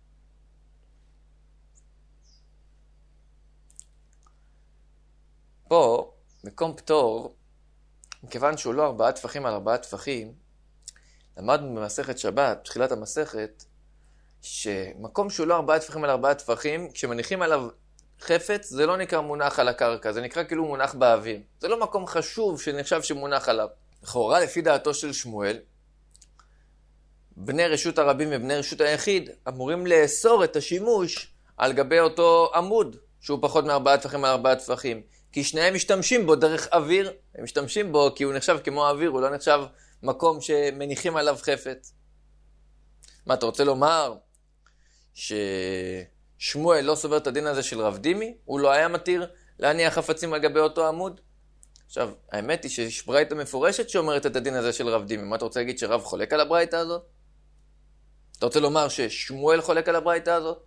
פה, מקום פטור, מכיוון שהוא לא ארבעה טפחים על ארבעה טפחים, למדנו במסכת שבת, בתחילת המסכת, שמקום שהוא לא ארבעה טפחים על ארבעה טפחים, כשמניחים עליו חפץ, זה לא נקרא מונח על הקרקע, זה נקרא כאילו מונח באוויר. זה לא מקום חשוב שנחשב שמונח עליו. לכאורה, לפי דעתו של שמואל, בני רשות הרבים ובני רשות היחיד אמורים לאסור את השימוש על גבי אותו עמוד, שהוא פחות מארבעה טפחים על ארבעה טפחים. כי שניהם משתמשים בו דרך אוויר, הם משתמשים בו כי הוא נחשב כמו אוויר, הוא לא נחשב מקום שמניחים עליו חפץ. מה, אתה רוצה לומר ששמואל לא סובר את הדין הזה של רב דימי? הוא לא היה מתיר להניח חפצים על גבי אותו עמוד? עכשיו, האמת היא שיש ברייתא מפורשת שאומרת את הדין הזה של רב דימי. מה אתה רוצה להגיד, שרב חולק על הברייתא הזאת? אתה רוצה לומר ששמואל חולק על הברייתא הזאת?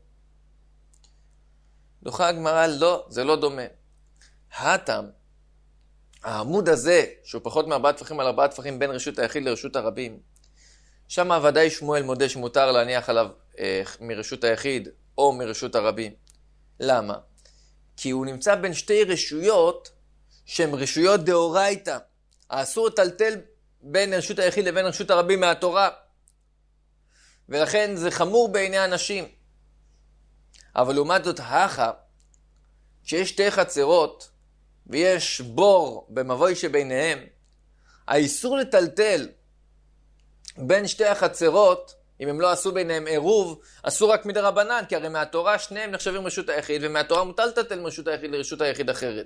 דוחה הגמרא, לא, זה לא דומה. הטעם, העמוד הזה, שהוא פחות מארבעה טפחים על ארבעה טפחים בין רשות היחיד לרשות הרבים, שם ודאי שמואל מודה שמותר להניח עליו אה, מרשות היחיד או מרשות הרבים. למה? כי הוא נמצא בין שתי רשויות שהן רשויות דאורייתא. האסור לטלטל בין רשות היחיד לבין רשות הרבים מהתורה. ולכן זה חמור בעיני אנשים. אבל לעומת זאת, האחה, כשיש שתי חצרות ויש בור במבוי שביניהם, האיסור לטלטל בין שתי החצרות, אם הם לא עשו ביניהם עירוב, אסור רק מדרבנן, כי הרי מהתורה שניהם נחשבים רשות היחיד, ומהתורה מוטל לטלטל מרשות היחיד לרשות היחיד אחרת.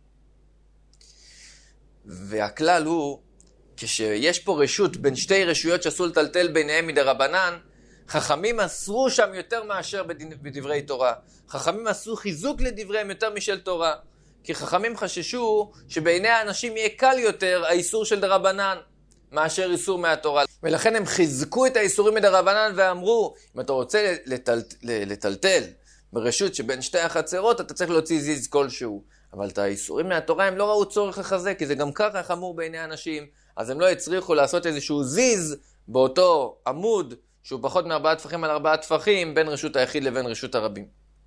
והכלל הוא, כשיש פה רשות בין שתי רשויות שאסור לטלטל ביניהם מדרבנן, חכמים אסרו שם יותר מאשר בדברי תורה. חכמים עשו חיזוק לדבריהם יותר משל תורה. כי חכמים חששו שבעיני האנשים יהיה קל יותר האיסור של דרבנן מאשר איסור מהתורה. ולכן הם חיזקו את האיסורים מדרבנן ואמרו, אם אתה רוצה לטל, לטלטל ברשות שבין שתי החצרות, אתה צריך להוציא זיז כלשהו. אבל את האיסורים מהתורה הם לא ראו צורך לחזק, כי זה גם ככה חמור בעיני האנשים, אז הם לא הצריכו לעשות איזשהו זיז באותו עמוד, שהוא פחות מארבעה טפחים על ארבעה טפחים, בין רשות היחיד לבין רשות הרבים.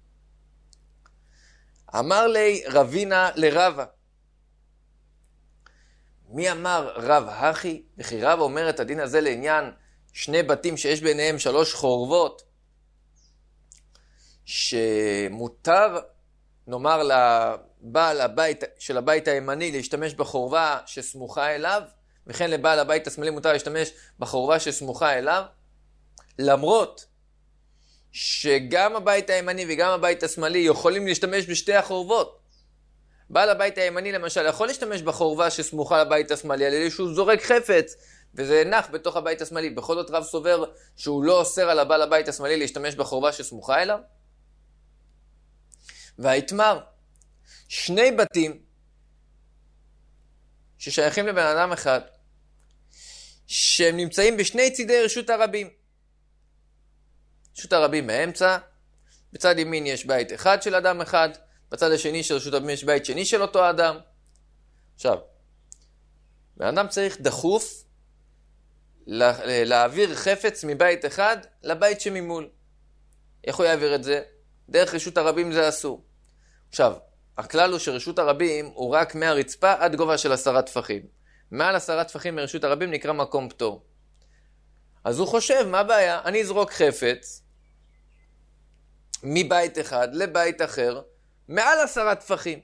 אמר לי רבינה לרבה. מי אמר רב הכי? וכי רב אומר את הדין הזה לעניין שני בתים שיש ביניהם שלוש חורבות, שמותר, נאמר, לבעל הבית של הבית הימני להשתמש בחורבה שסמוכה אליו, וכן לבעל הבית השמאלי מותר להשתמש בחורבה שסמוכה אליו, למרות שגם הבית הימני וגם הבית השמאלי יכולים להשתמש בשתי החורבות. בעל הבית הימני למשל יכול להשתמש בחורבה שסמוכה לבית השמאלי על ידי שהוא זורק חפץ וזה נח בתוך הבית השמאלי. בכל זאת רב סובר שהוא לא אוסר על הבעל הבית השמאלי להשתמש בחורבה שסמוכה אליו. והיתמר, שני בתים ששייכים לבן אדם אחד, שהם נמצאים בשני צידי רשות הרבים. רשות הרבים באמצע, בצד ימין יש בית אחד של אדם אחד, בצד השני של רשות הרבים יש בית שני של אותו אדם. עכשיו, בן אדם צריך דחוף לה, להעביר חפץ מבית אחד לבית שממול. איך הוא יעביר את זה? דרך רשות הרבים זה אסור. עכשיו, הכלל הוא שרשות הרבים הוא רק מהרצפה עד גובה של עשרה טפחים. מעל עשרה טפחים מרשות הרבים נקרא מקום פטור. אז הוא חושב, מה הבעיה? אני אזרוק חפץ מבית אחד לבית אחר, מעל עשרה טפחים.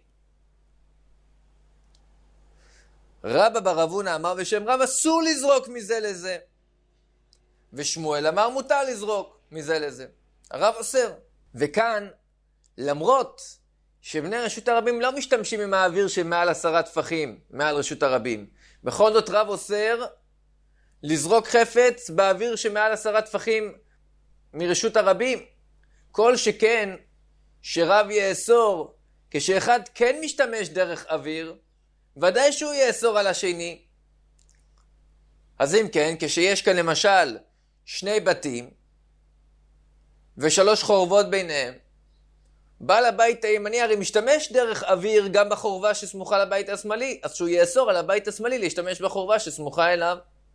רבא בר אבונה אמר בשם רב אסור לזרוק מזה לזה. ושמואל אמר מותר לזרוק מזה לזה. הרב אוסר. וכאן, למרות שבני רשות הרבים לא משתמשים עם האוויר שמעל עשרה טפחים, מעל רשות הרבים, בכל זאת רב אוסר לזרוק חפץ באוויר שמעל עשרה טפחים מרשות הרבים. כל שכן שרב יאסור כשאחד כן משתמש דרך אוויר, ודאי שהוא יאסור על השני. אז אם כן, כשיש כאן למשל שני בתים ושלוש חורבות ביניהם, בעל הבית הימני הרי משתמש דרך אוויר גם בחורבה שסמוכה לבית השמאלי, אז שהוא יאסור על הבית השמאלי להשתמש בחורבה שסמוכה אליו.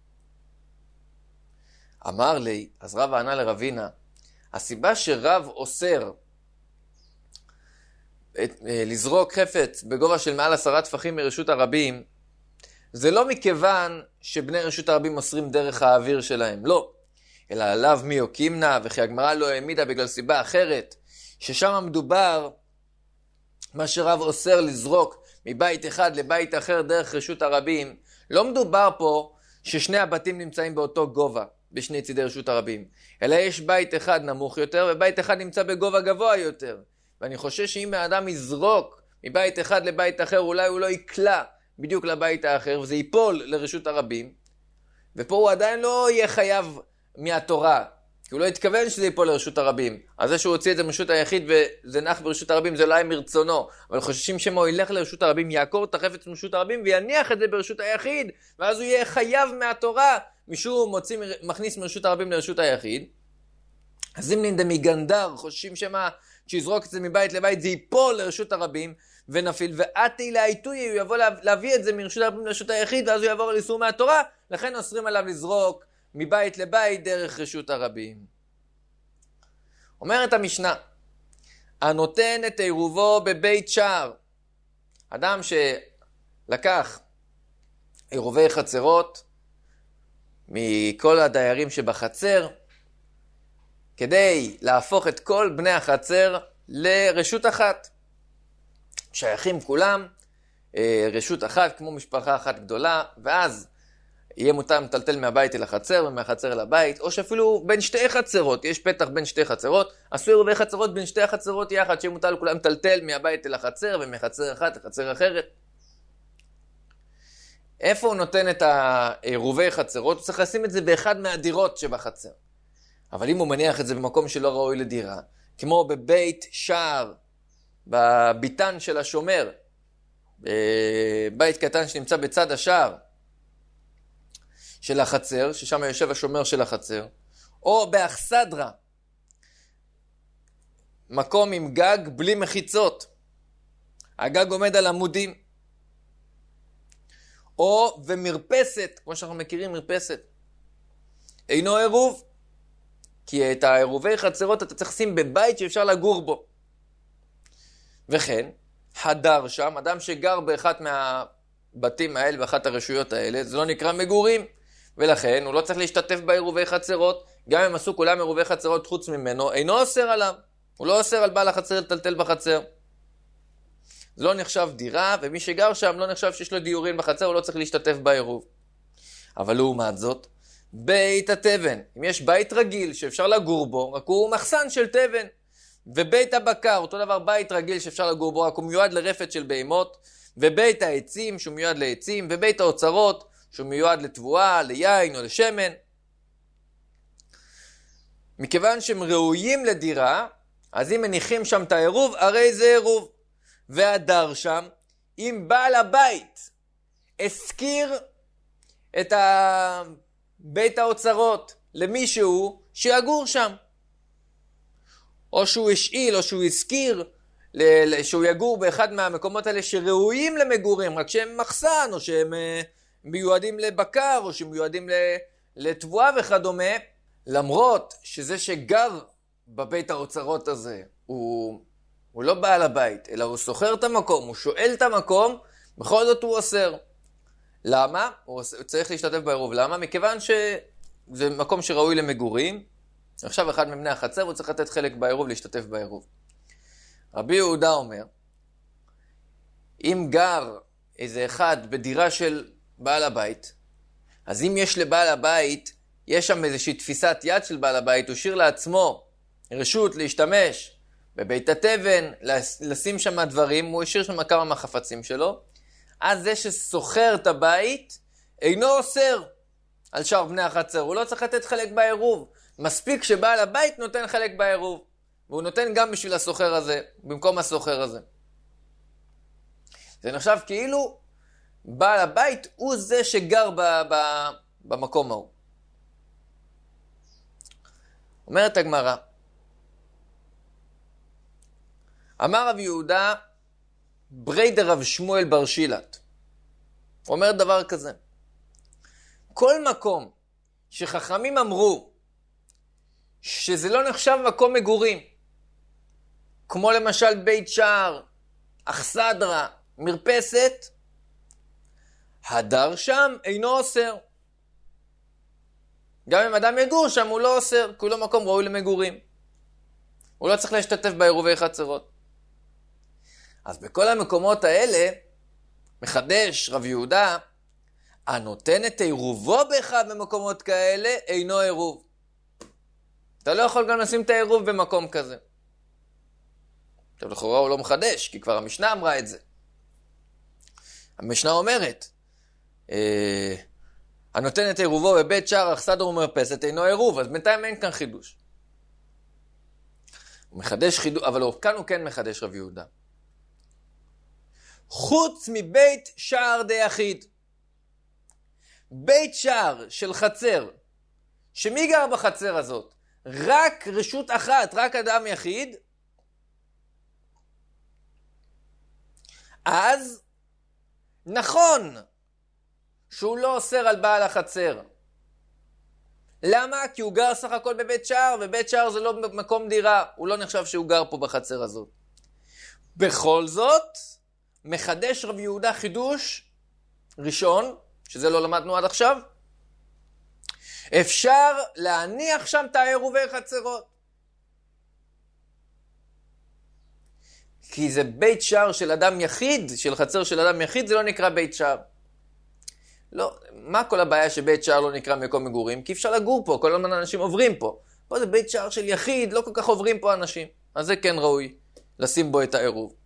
אמר לי, אז רב ענה לרבינה, הסיבה שרב אוסר לזרוק חפץ בגובה של מעל עשרה טפחים מרשות הרבים, זה לא מכיוון שבני רשות הרבים אוסרים דרך האוויר שלהם, לא. אלא עליו מי יוקימנה, וכי הגמרא לא העמידה בגלל סיבה אחרת, ששם מדובר מה שרב אוסר לזרוק מבית אחד לבית אחר דרך רשות הרבים. לא מדובר פה ששני הבתים נמצאים באותו גובה בשני צידי רשות הרבים, אלא יש בית אחד נמוך יותר ובית אחד נמצא בגובה גבוה יותר. ואני חושב שאם האדם יזרוק מבית אחד לבית אחר, אולי הוא לא יקלע בדיוק לבית האחר וזה ייפול לרשות הרבים, ופה הוא עדיין לא יהיה חייב מהתורה, כי הוא לא התכוון שזה ייפול לרשות הרבים. אז זה שהוא הוציא את זה מרשות היחיד וזה נח ברשות הרבים, זה לא היה מרצונו. אבל חוששים שמה הוא ילך לרשות הרבים, יעקור את החפץ מרשות הרבים ויניח את זה ברשות היחיד, ואז הוא יהיה חייב מהתורה, משום מוציא, מכניס מרשות הרבים לרשות היחיד. אז אם נינדה מגנדר, חוששים שמה, שיזרוק את זה מבית לבית, זה ייפול לרשות הרבים ונפיל, ועתי להיטוי, הוא יבוא להביא את זה מרשות הרבים לרשות היחיד, ואז הוא יעבור על איסור מהתורה, לכן אוסרים עליו לזרוק מבית לבית דרך רשות הרבים. אומרת המשנה, הנותן את עירובו בבית שער, אדם שלקח עירובי חצרות מכל הדיירים שבחצר, כדי להפוך את כל בני החצר לרשות אחת. שייכים כולם רשות אחת, כמו משפחה אחת גדולה, ואז יהיה מותר מטלטל מהבית אל החצר ומהחצר אל הבית, או שאפילו בין שתי חצרות, יש פתח בין שתי חצרות, עשו עירובי חצרות בין שתי החצרות יחד, שיהיה מותר לכולם מטלטל מהבית אל החצר ומחצר אחת לחצר אחרת. איפה הוא נותן את העירובי חצרות? הוא צריך לשים את זה באחד מהדירות שבחצר. אבל אם הוא מניח את זה במקום שלא ראוי לדירה, כמו בבית שער, בביתן של השומר, בית קטן שנמצא בצד השער של החצר, ששם יושב השומר של החצר, או באכסדרה, מקום עם גג בלי מחיצות, הגג עומד על עמודים, או ומרפסת, כמו שאנחנו מכירים מרפסת, אינו עירוב, כי את העירובי חצרות אתה צריך לשים בבית שאפשר לגור בו. וכן, הדר שם, אדם שגר באחת מהבתים האלה, באחת הרשויות האלה, זה לא נקרא מגורים, ולכן הוא לא צריך להשתתף בעירובי חצרות, גם אם עשו כולם עירובי חצרות חוץ ממנו, אינו אוסר עליו, הוא לא אוסר על בעל החצר לטלטל בחצר. זה לא נחשב דירה, ומי שגר שם לא נחשב שיש לו דיורין בחצר, הוא לא צריך להשתתף בעירוב. אבל לעומת זאת, בית התבן, אם יש בית רגיל שאפשר לגור בו, רק הוא מחסן של תבן, ובית הבקר, אותו דבר בית רגיל שאפשר לגור בו, רק הוא מיועד לרפת של בהמות, ובית העצים שהוא מיועד לעצים, ובית האוצרות שהוא מיועד לתבואה, ליין או לשמן. מכיוון שהם ראויים לדירה, אז אם מניחים שם את העירוב, הרי זה עירוב. והדר שם, אם בעל הבית הזכיר את בית האוצרות למישהו שיגור שם, או שהוא השאיל, או שהוא הזכיר שהוא יגור באחד מהמקומות האלה שראויים למגורים, רק שהם מחסן, או שהם מיועדים לבקר, או שהם מיועדים לתבואה וכדומה, למרות שזה שגר בבית האוצרות הזה, הוא, הוא לא בעל הבית, אלא הוא סוחר את המקום, הוא שואל את המקום, בכל זאת הוא אוסר. למה? הוא צריך להשתתף בעירוב. למה? מכיוון שזה מקום שראוי למגורים, עכשיו אחד מבני החצר, הוא צריך לתת חלק בעירוב, להשתתף בעירוב. רבי יהודה אומר, אם גר איזה אחד בדירה של בעל הבית, אז אם יש לבעל הבית, יש שם איזושהי תפיסת יד של בעל הבית, הוא שיר לעצמו רשות להשתמש בבית התבן, לשים שם דברים, הוא השאיר שם כמה מהחפצים שלו, אז זה שסוחר את הבית, אינו אוסר על שאר בני החצר, הוא לא צריך לתת חלק בעירוב, מספיק שבעל הבית נותן חלק בעירוב, והוא נותן גם בשביל הסוחר הזה, במקום הסוחר הזה. זה נחשב כאילו בעל הבית הוא זה שגר ב- ב- במקום ההוא. אומרת הגמרא, אמר רב יהודה, ברי דרב שמואל בר שילת. הוא אומר דבר כזה, כל מקום שחכמים אמרו שזה לא נחשב מקום מגורים, כמו למשל בית שער, אכסדרה, מרפסת, הדר שם אינו אוסר. גם אם אדם יגור שם הוא לא אוסר, כי הוא לא מקום ראוי למגורים. הוא לא צריך להשתתף בעירובי חצרות. אז בכל המקומות האלה, מחדש רב יהודה, הנותן את עירובו באחד במקומות כאלה, אינו עירוב. אתה לא יכול גם לשים את העירוב במקום כזה. עכשיו לכאורה הוא לא מחדש, כי כבר המשנה אמרה את זה. המשנה אומרת, אה, הנותן את עירובו בבית שער, אכסדרה ומרפסת, אינו עירוב, אז בינתיים אין כאן חידוש. הוא מחדש חידוש, אבל כאן הוא כן מחדש רב יהודה. חוץ מבית שער דיחיד. בית שער של חצר, שמי גר בחצר הזאת? רק רשות אחת, רק אדם יחיד, אז נכון שהוא לא אוסר על בעל החצר. למה? כי הוא גר סך הכל בבית שער, ובית שער זה לא מקום דירה, הוא לא נחשב שהוא גר פה בחצר הזאת. בכל זאת, מחדש רב יהודה חידוש ראשון, שזה לא למדנו עד עכשיו, אפשר להניח שם את העירובי חצרות. כי זה בית שער של אדם יחיד, של חצר של אדם יחיד, זה לא נקרא בית שער. לא, מה כל הבעיה שבית שער לא נקרא מקום מגורים? כי אפשר לגור פה, כל הזמן אנשים עוברים פה. פה זה בית שער של יחיד, לא כל כך עוברים פה אנשים. אז זה כן ראוי לשים בו את העירוב.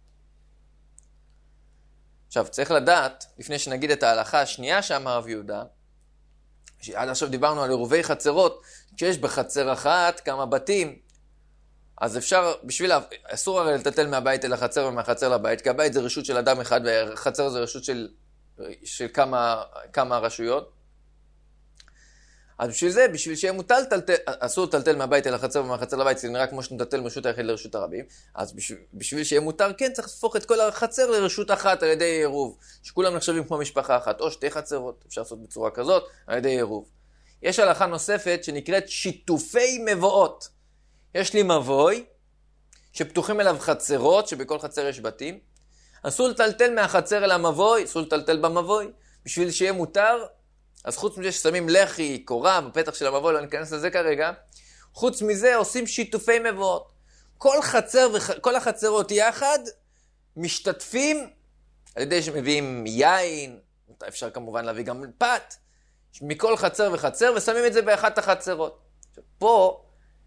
עכשיו, צריך לדעת, לפני שנגיד את ההלכה השנייה שאמר רב יהודה, עד עכשיו דיברנו על עירובי חצרות, כשיש בחצר אחת כמה בתים, אז אפשר, בשביל, אסור הרי לטלטל מהבית אל החצר ומהחצר לבית, כי הבית זה רשות של אדם אחד והחצר זה רשות של, של כמה, כמה רשויות. אז בשביל זה, בשביל שיהיה מוטל, תלטל, אסור לטלטל מהבית אל החצר ומהחצר לבית, זה נראה כמו שנטלטל מרשות היחיד לרשות הרבים. אז בשביל, בשביל שיהיה מותר, כן, צריך להפוך את כל החצר לרשות אחת על ידי עירוב, שכולם נחשבים כמו משפחה אחת, או שתי חצרות, אפשר לעשות בצורה כזאת, על ידי עירוב. יש הלכה נוספת שנקראת שיתופי מבואות. יש לי מבוי, שפתוחים אליו חצרות, שבכל חצר יש בתים. אסור לטלטל מהחצר אל המבוי, אסור לטלטל במבוי, בשביל שיהיה מותר. אז חוץ מזה ששמים לחי, קורה בפתח של המבוי, לא ניכנס לזה כרגע, חוץ מזה עושים שיתופי מבואות. כל חצר וכל החצרות יחד משתתפים על ידי שמביאים יין, אפשר כמובן להביא גם פת, מכל חצר וחצר, ושמים את זה באחת החצרות. פה,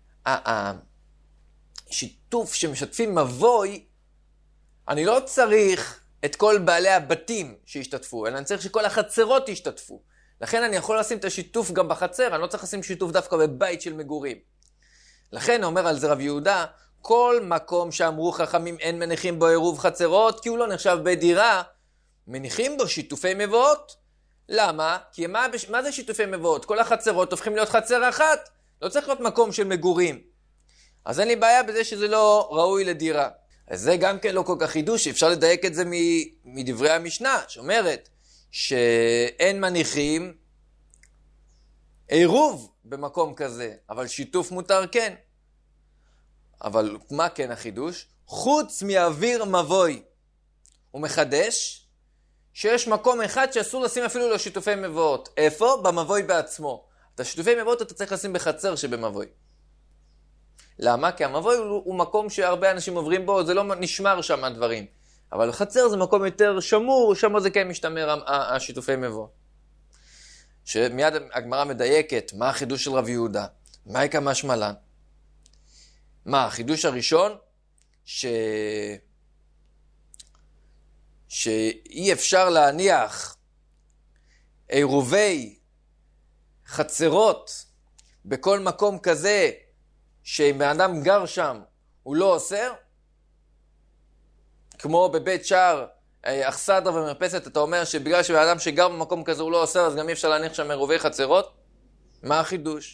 השיתוף שמשתפים מבוי, אני לא צריך את כל בעלי הבתים שישתתפו, אלא אני צריך שכל החצרות ישתתפו. לכן אני יכול לשים את השיתוף גם בחצר, אני לא צריך לשים שיתוף דווקא בבית של מגורים. לכן אומר על זה רב יהודה, כל מקום שאמרו חכמים אין מניחים בו עירוב חצרות, כי הוא לא נחשב בדירה, מניחים בו שיתופי מבואות. למה? כי מה, מה זה שיתופי מבואות? כל החצרות הופכים להיות חצר אחת, לא צריך להיות מקום של מגורים. אז אין לי בעיה בזה שזה לא ראוי לדירה. אז זה גם כן לא כל כך חידוש, אפשר לדייק את זה מדברי המשנה, שאומרת שאין מניחים עירוב במקום כזה, אבל שיתוף מותר כן. אבל מה כן החידוש? חוץ מאוויר מבוי. הוא מחדש שיש מקום אחד שאסור לשים אפילו לו שיתופי מבואות. איפה? במבוי בעצמו. את השיתופי מבואות אתה צריך לשים בחצר שבמבוי. למה? כי המבוי הוא, הוא מקום שהרבה אנשים עוברים בו, זה לא נשמר שם הדברים. אבל חצר זה מקום יותר שמור, שם זה כן משתמר השיתופי מבואות. שמיד הגמרא מדייקת, מה החידוש של רב יהודה? מה יקה משמע? מה, החידוש הראשון? ש... שאי אפשר להניח עירובי חצרות בכל מקום כזה שאם האדם גר שם הוא לא אוסר, כמו בבית שער אכסדרה ומרפסת, אתה אומר שבגלל שהאדם שגר במקום כזה הוא לא אוסר, אז גם אי אפשר להניח שם עירובי חצרות? מה החידוש?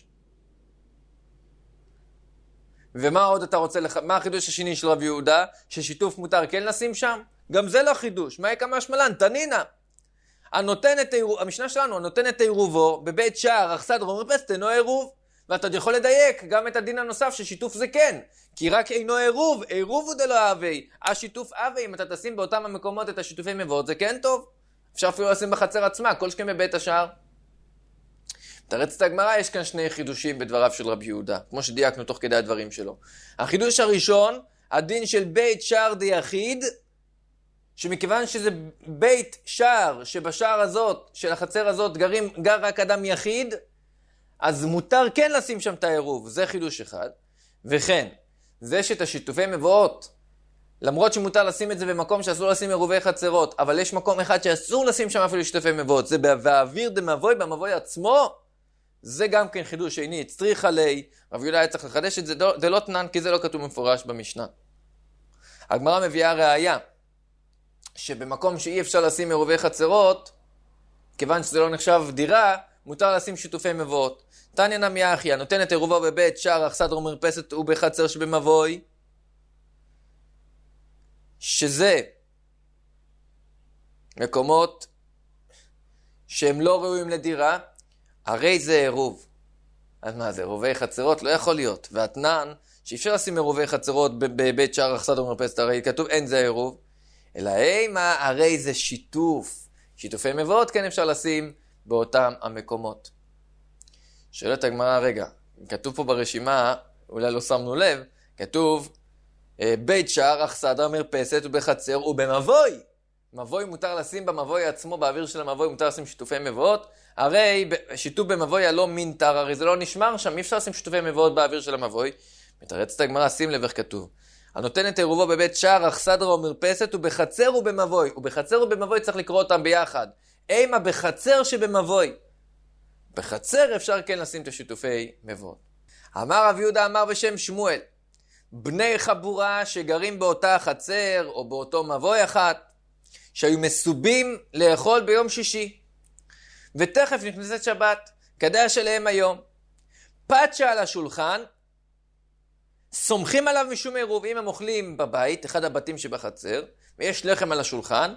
ומה עוד אתה רוצה לח... מה החידוש השני של רב יהודה? ששיתוף מותר כן לשים שם? גם זה לא חידוש. מה יקה משמע? תנינה. הנותן את העירוב, המשנה שלנו, הנותן את עירובו בבית שער אכסדרה ומרפסת אינו עירוב. ואתה יכול לדייק גם את הדין הנוסף ששיתוף זה כן. כי רק אינו עירוב, עירוב הוא דלא אבי. השיתוף אבי, אם אתה תשים באותם המקומות את השיתופי מבואות, זה כן טוב. אפשר אפילו לשים בחצר עצמה, כל שכן בבית השער. תרץ את הגמרא, יש כאן שני חידושים בדבריו של רבי יהודה, כמו שדייקנו תוך כדי הדברים שלו. החידוש הראשון, הדין של בית שער דיחיד, שמכיוון שזה בית שער, שבשער הזאת, של החצר הזאת, גרים, גר רק אדם יחיד, אז מותר כן לשים שם את העירוב, זה חידוש אחד. וכן, זה שאת השיתופי מבואות, למרות שמותר לשים את זה במקום שאסור לשים עירובי חצרות, אבל יש מקום אחד שאסור לשים שם אפילו שיתופי מבואות, זה באוויר דמבוי, במבוי עצמו, זה גם כן חידוש שני, צריך עלי, רב יהודה היה צריך לחדש את זה, זה לא תנן, כי זה לא כתוב מפורש במשנה. הגמרא מביאה ראיה, שבמקום שאי אפשר לשים עירובי חצרות, כיוון שזה לא נחשב דירה, מותר לשים שיתופי מבואות. תניא נמי אחיא, נותן את עירובו בבית שער אכסדרה ומרפסת ובחצר שבמבוי, שזה מקומות שהם לא ראויים לדירה, הרי זה עירוב. אז מה זה? עירובי חצרות לא יכול להיות. והתנן, שאפשר לשים עירובי חצרות בבית שער אכסדרה ומרפסת, הרי כתוב אין זה עירוב, אלא אימה, הרי זה שיתוף. שיתופי מבואות כן אפשר לשים באותם המקומות. שואלת הגמרא, רגע, כתוב פה ברשימה, אולי לא שמנו לב, כתוב בית שער אכסדרה מרפסת ובחצר ובמבוי. מבוי מותר לשים במבוי עצמו, באוויר של המבוי מותר לשים שיתופי מבואות, הרי שיתוף במבוי הלא מינטר, הרי זה לא נשמר שם, אי אפשר לשים שיתופי מבואות באוויר של המבוי. מתרצת הגמרא, שים לב איך כתוב. הנותן את עירובו בבית שער אכסדרה ומרפסת ובחצר ובמבוי, ובחצר ובמבוי צריך לקרוא אותם ביחד. אימה בחצר שבמבוי. בחצר אפשר כן לשים את השיתופי מבואות. אמר רב יהודה אמר בשם שמואל, בני חבורה שגרים באותה חצר או באותו מבוי אחת, שהיו מסובים לאכול ביום שישי. ותכף נכנסת שבת, קדש אליהם היום. פת שעל השולחן, סומכים עליו משום עירוב. אם הם אוכלים בבית, אחד הבתים שבחצר, ויש לחם על השולחן,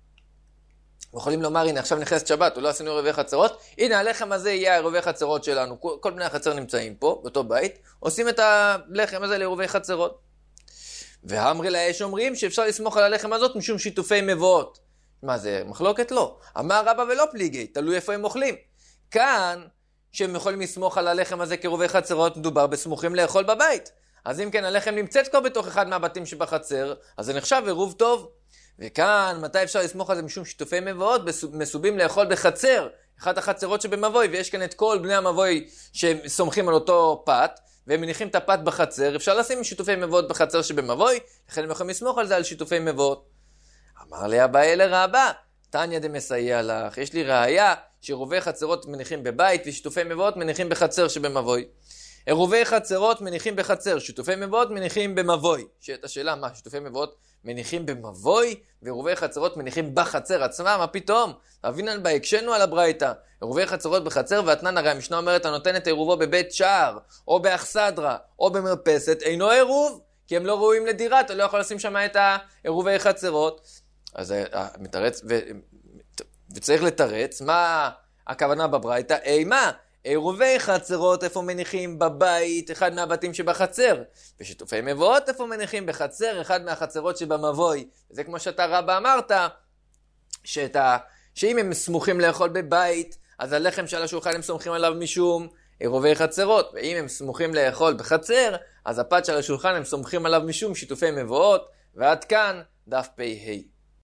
יכולים לומר, הנה עכשיו נכנסת שבת, או לא עשינו עירובי חצרות, הנה הלחם הזה יהיה עירובי חצרות שלנו. כל, כל בני החצר נמצאים פה, באותו בית, עושים את הלחם הזה לעירובי חצרות. והאמרי לאש אומרים שאפשר לסמוך על הלחם הזאת משום שיתופי מבואות. מה זה? מחלוקת? לא. אמר רבא ולא פליגי, תלוי איפה הם אוכלים. כאן, שהם יכולים לסמוך על הלחם הזה כעירובי חצרות, מדובר בסמוכים לאכול בבית. אז אם כן, הלחם נמצאת כבר בתוך אחד מהבתים שבחצר, אז זה נחשב עירוב טוב. וכאן, מתי אפשר לסמוך על זה משום שיתופי מבואות? מסובים לאכול בחצר, אחת החצרות שבמבוי, ויש כאן את כל בני המבוי שסומכים על אותו פת, והם מניחים את הפת בחצר, אפשר לשים שיתופי מבואות בחצר שבמבוי, לכן הם יכולים לסמוך על זה על שיתופי מבואות. אמר לי אביי לרבא, תניא דמסייע לך, יש לי ראיה שעירובי חצרות מניחים בבית ושיתופי מבואות מניחים בחצר שבמבוי. עירובי חצרות מניחים בחצר, שיתופי מבואות מניחים במבוי. שאת השאלה, מה, שיתופי מבואות מניחים במבוי, ועירובי חצרות מניחים בחצר עצמה? מה פתאום? אבינן בהקשנו על הברייתא. עירובי חצרות בחצר, ואתנן הרי המשנה אומרת, הנותן את עירובו בבית שער, או באכסדרה, או במרפסת, אינו עירוב, כי הם לא ראויים לדירה, אתה לא יכול לשים שם את העירובי חצרות. אז מתרץ, ו... וצריך לתרץ, מה הכוונה בברייתא? אי מה? עירובי חצרות איפה מניחים בבית, אחד מהבתים שבחצר, ושיתופי מבואות איפה מניחים בחצר, אחד מהחצרות שבמבוי. זה כמו שאתה רבא אמרת, שאתה, שאם הם סמוכים לאכול בבית, אז הלחם של השולחן הם סומכים עליו משום עירובי חצרות, ואם הם סמוכים לאכול בחצר, אז הפת של השולחן הם סומכים עליו משום שיתופי מבואות. ועד כאן דף פ"ה.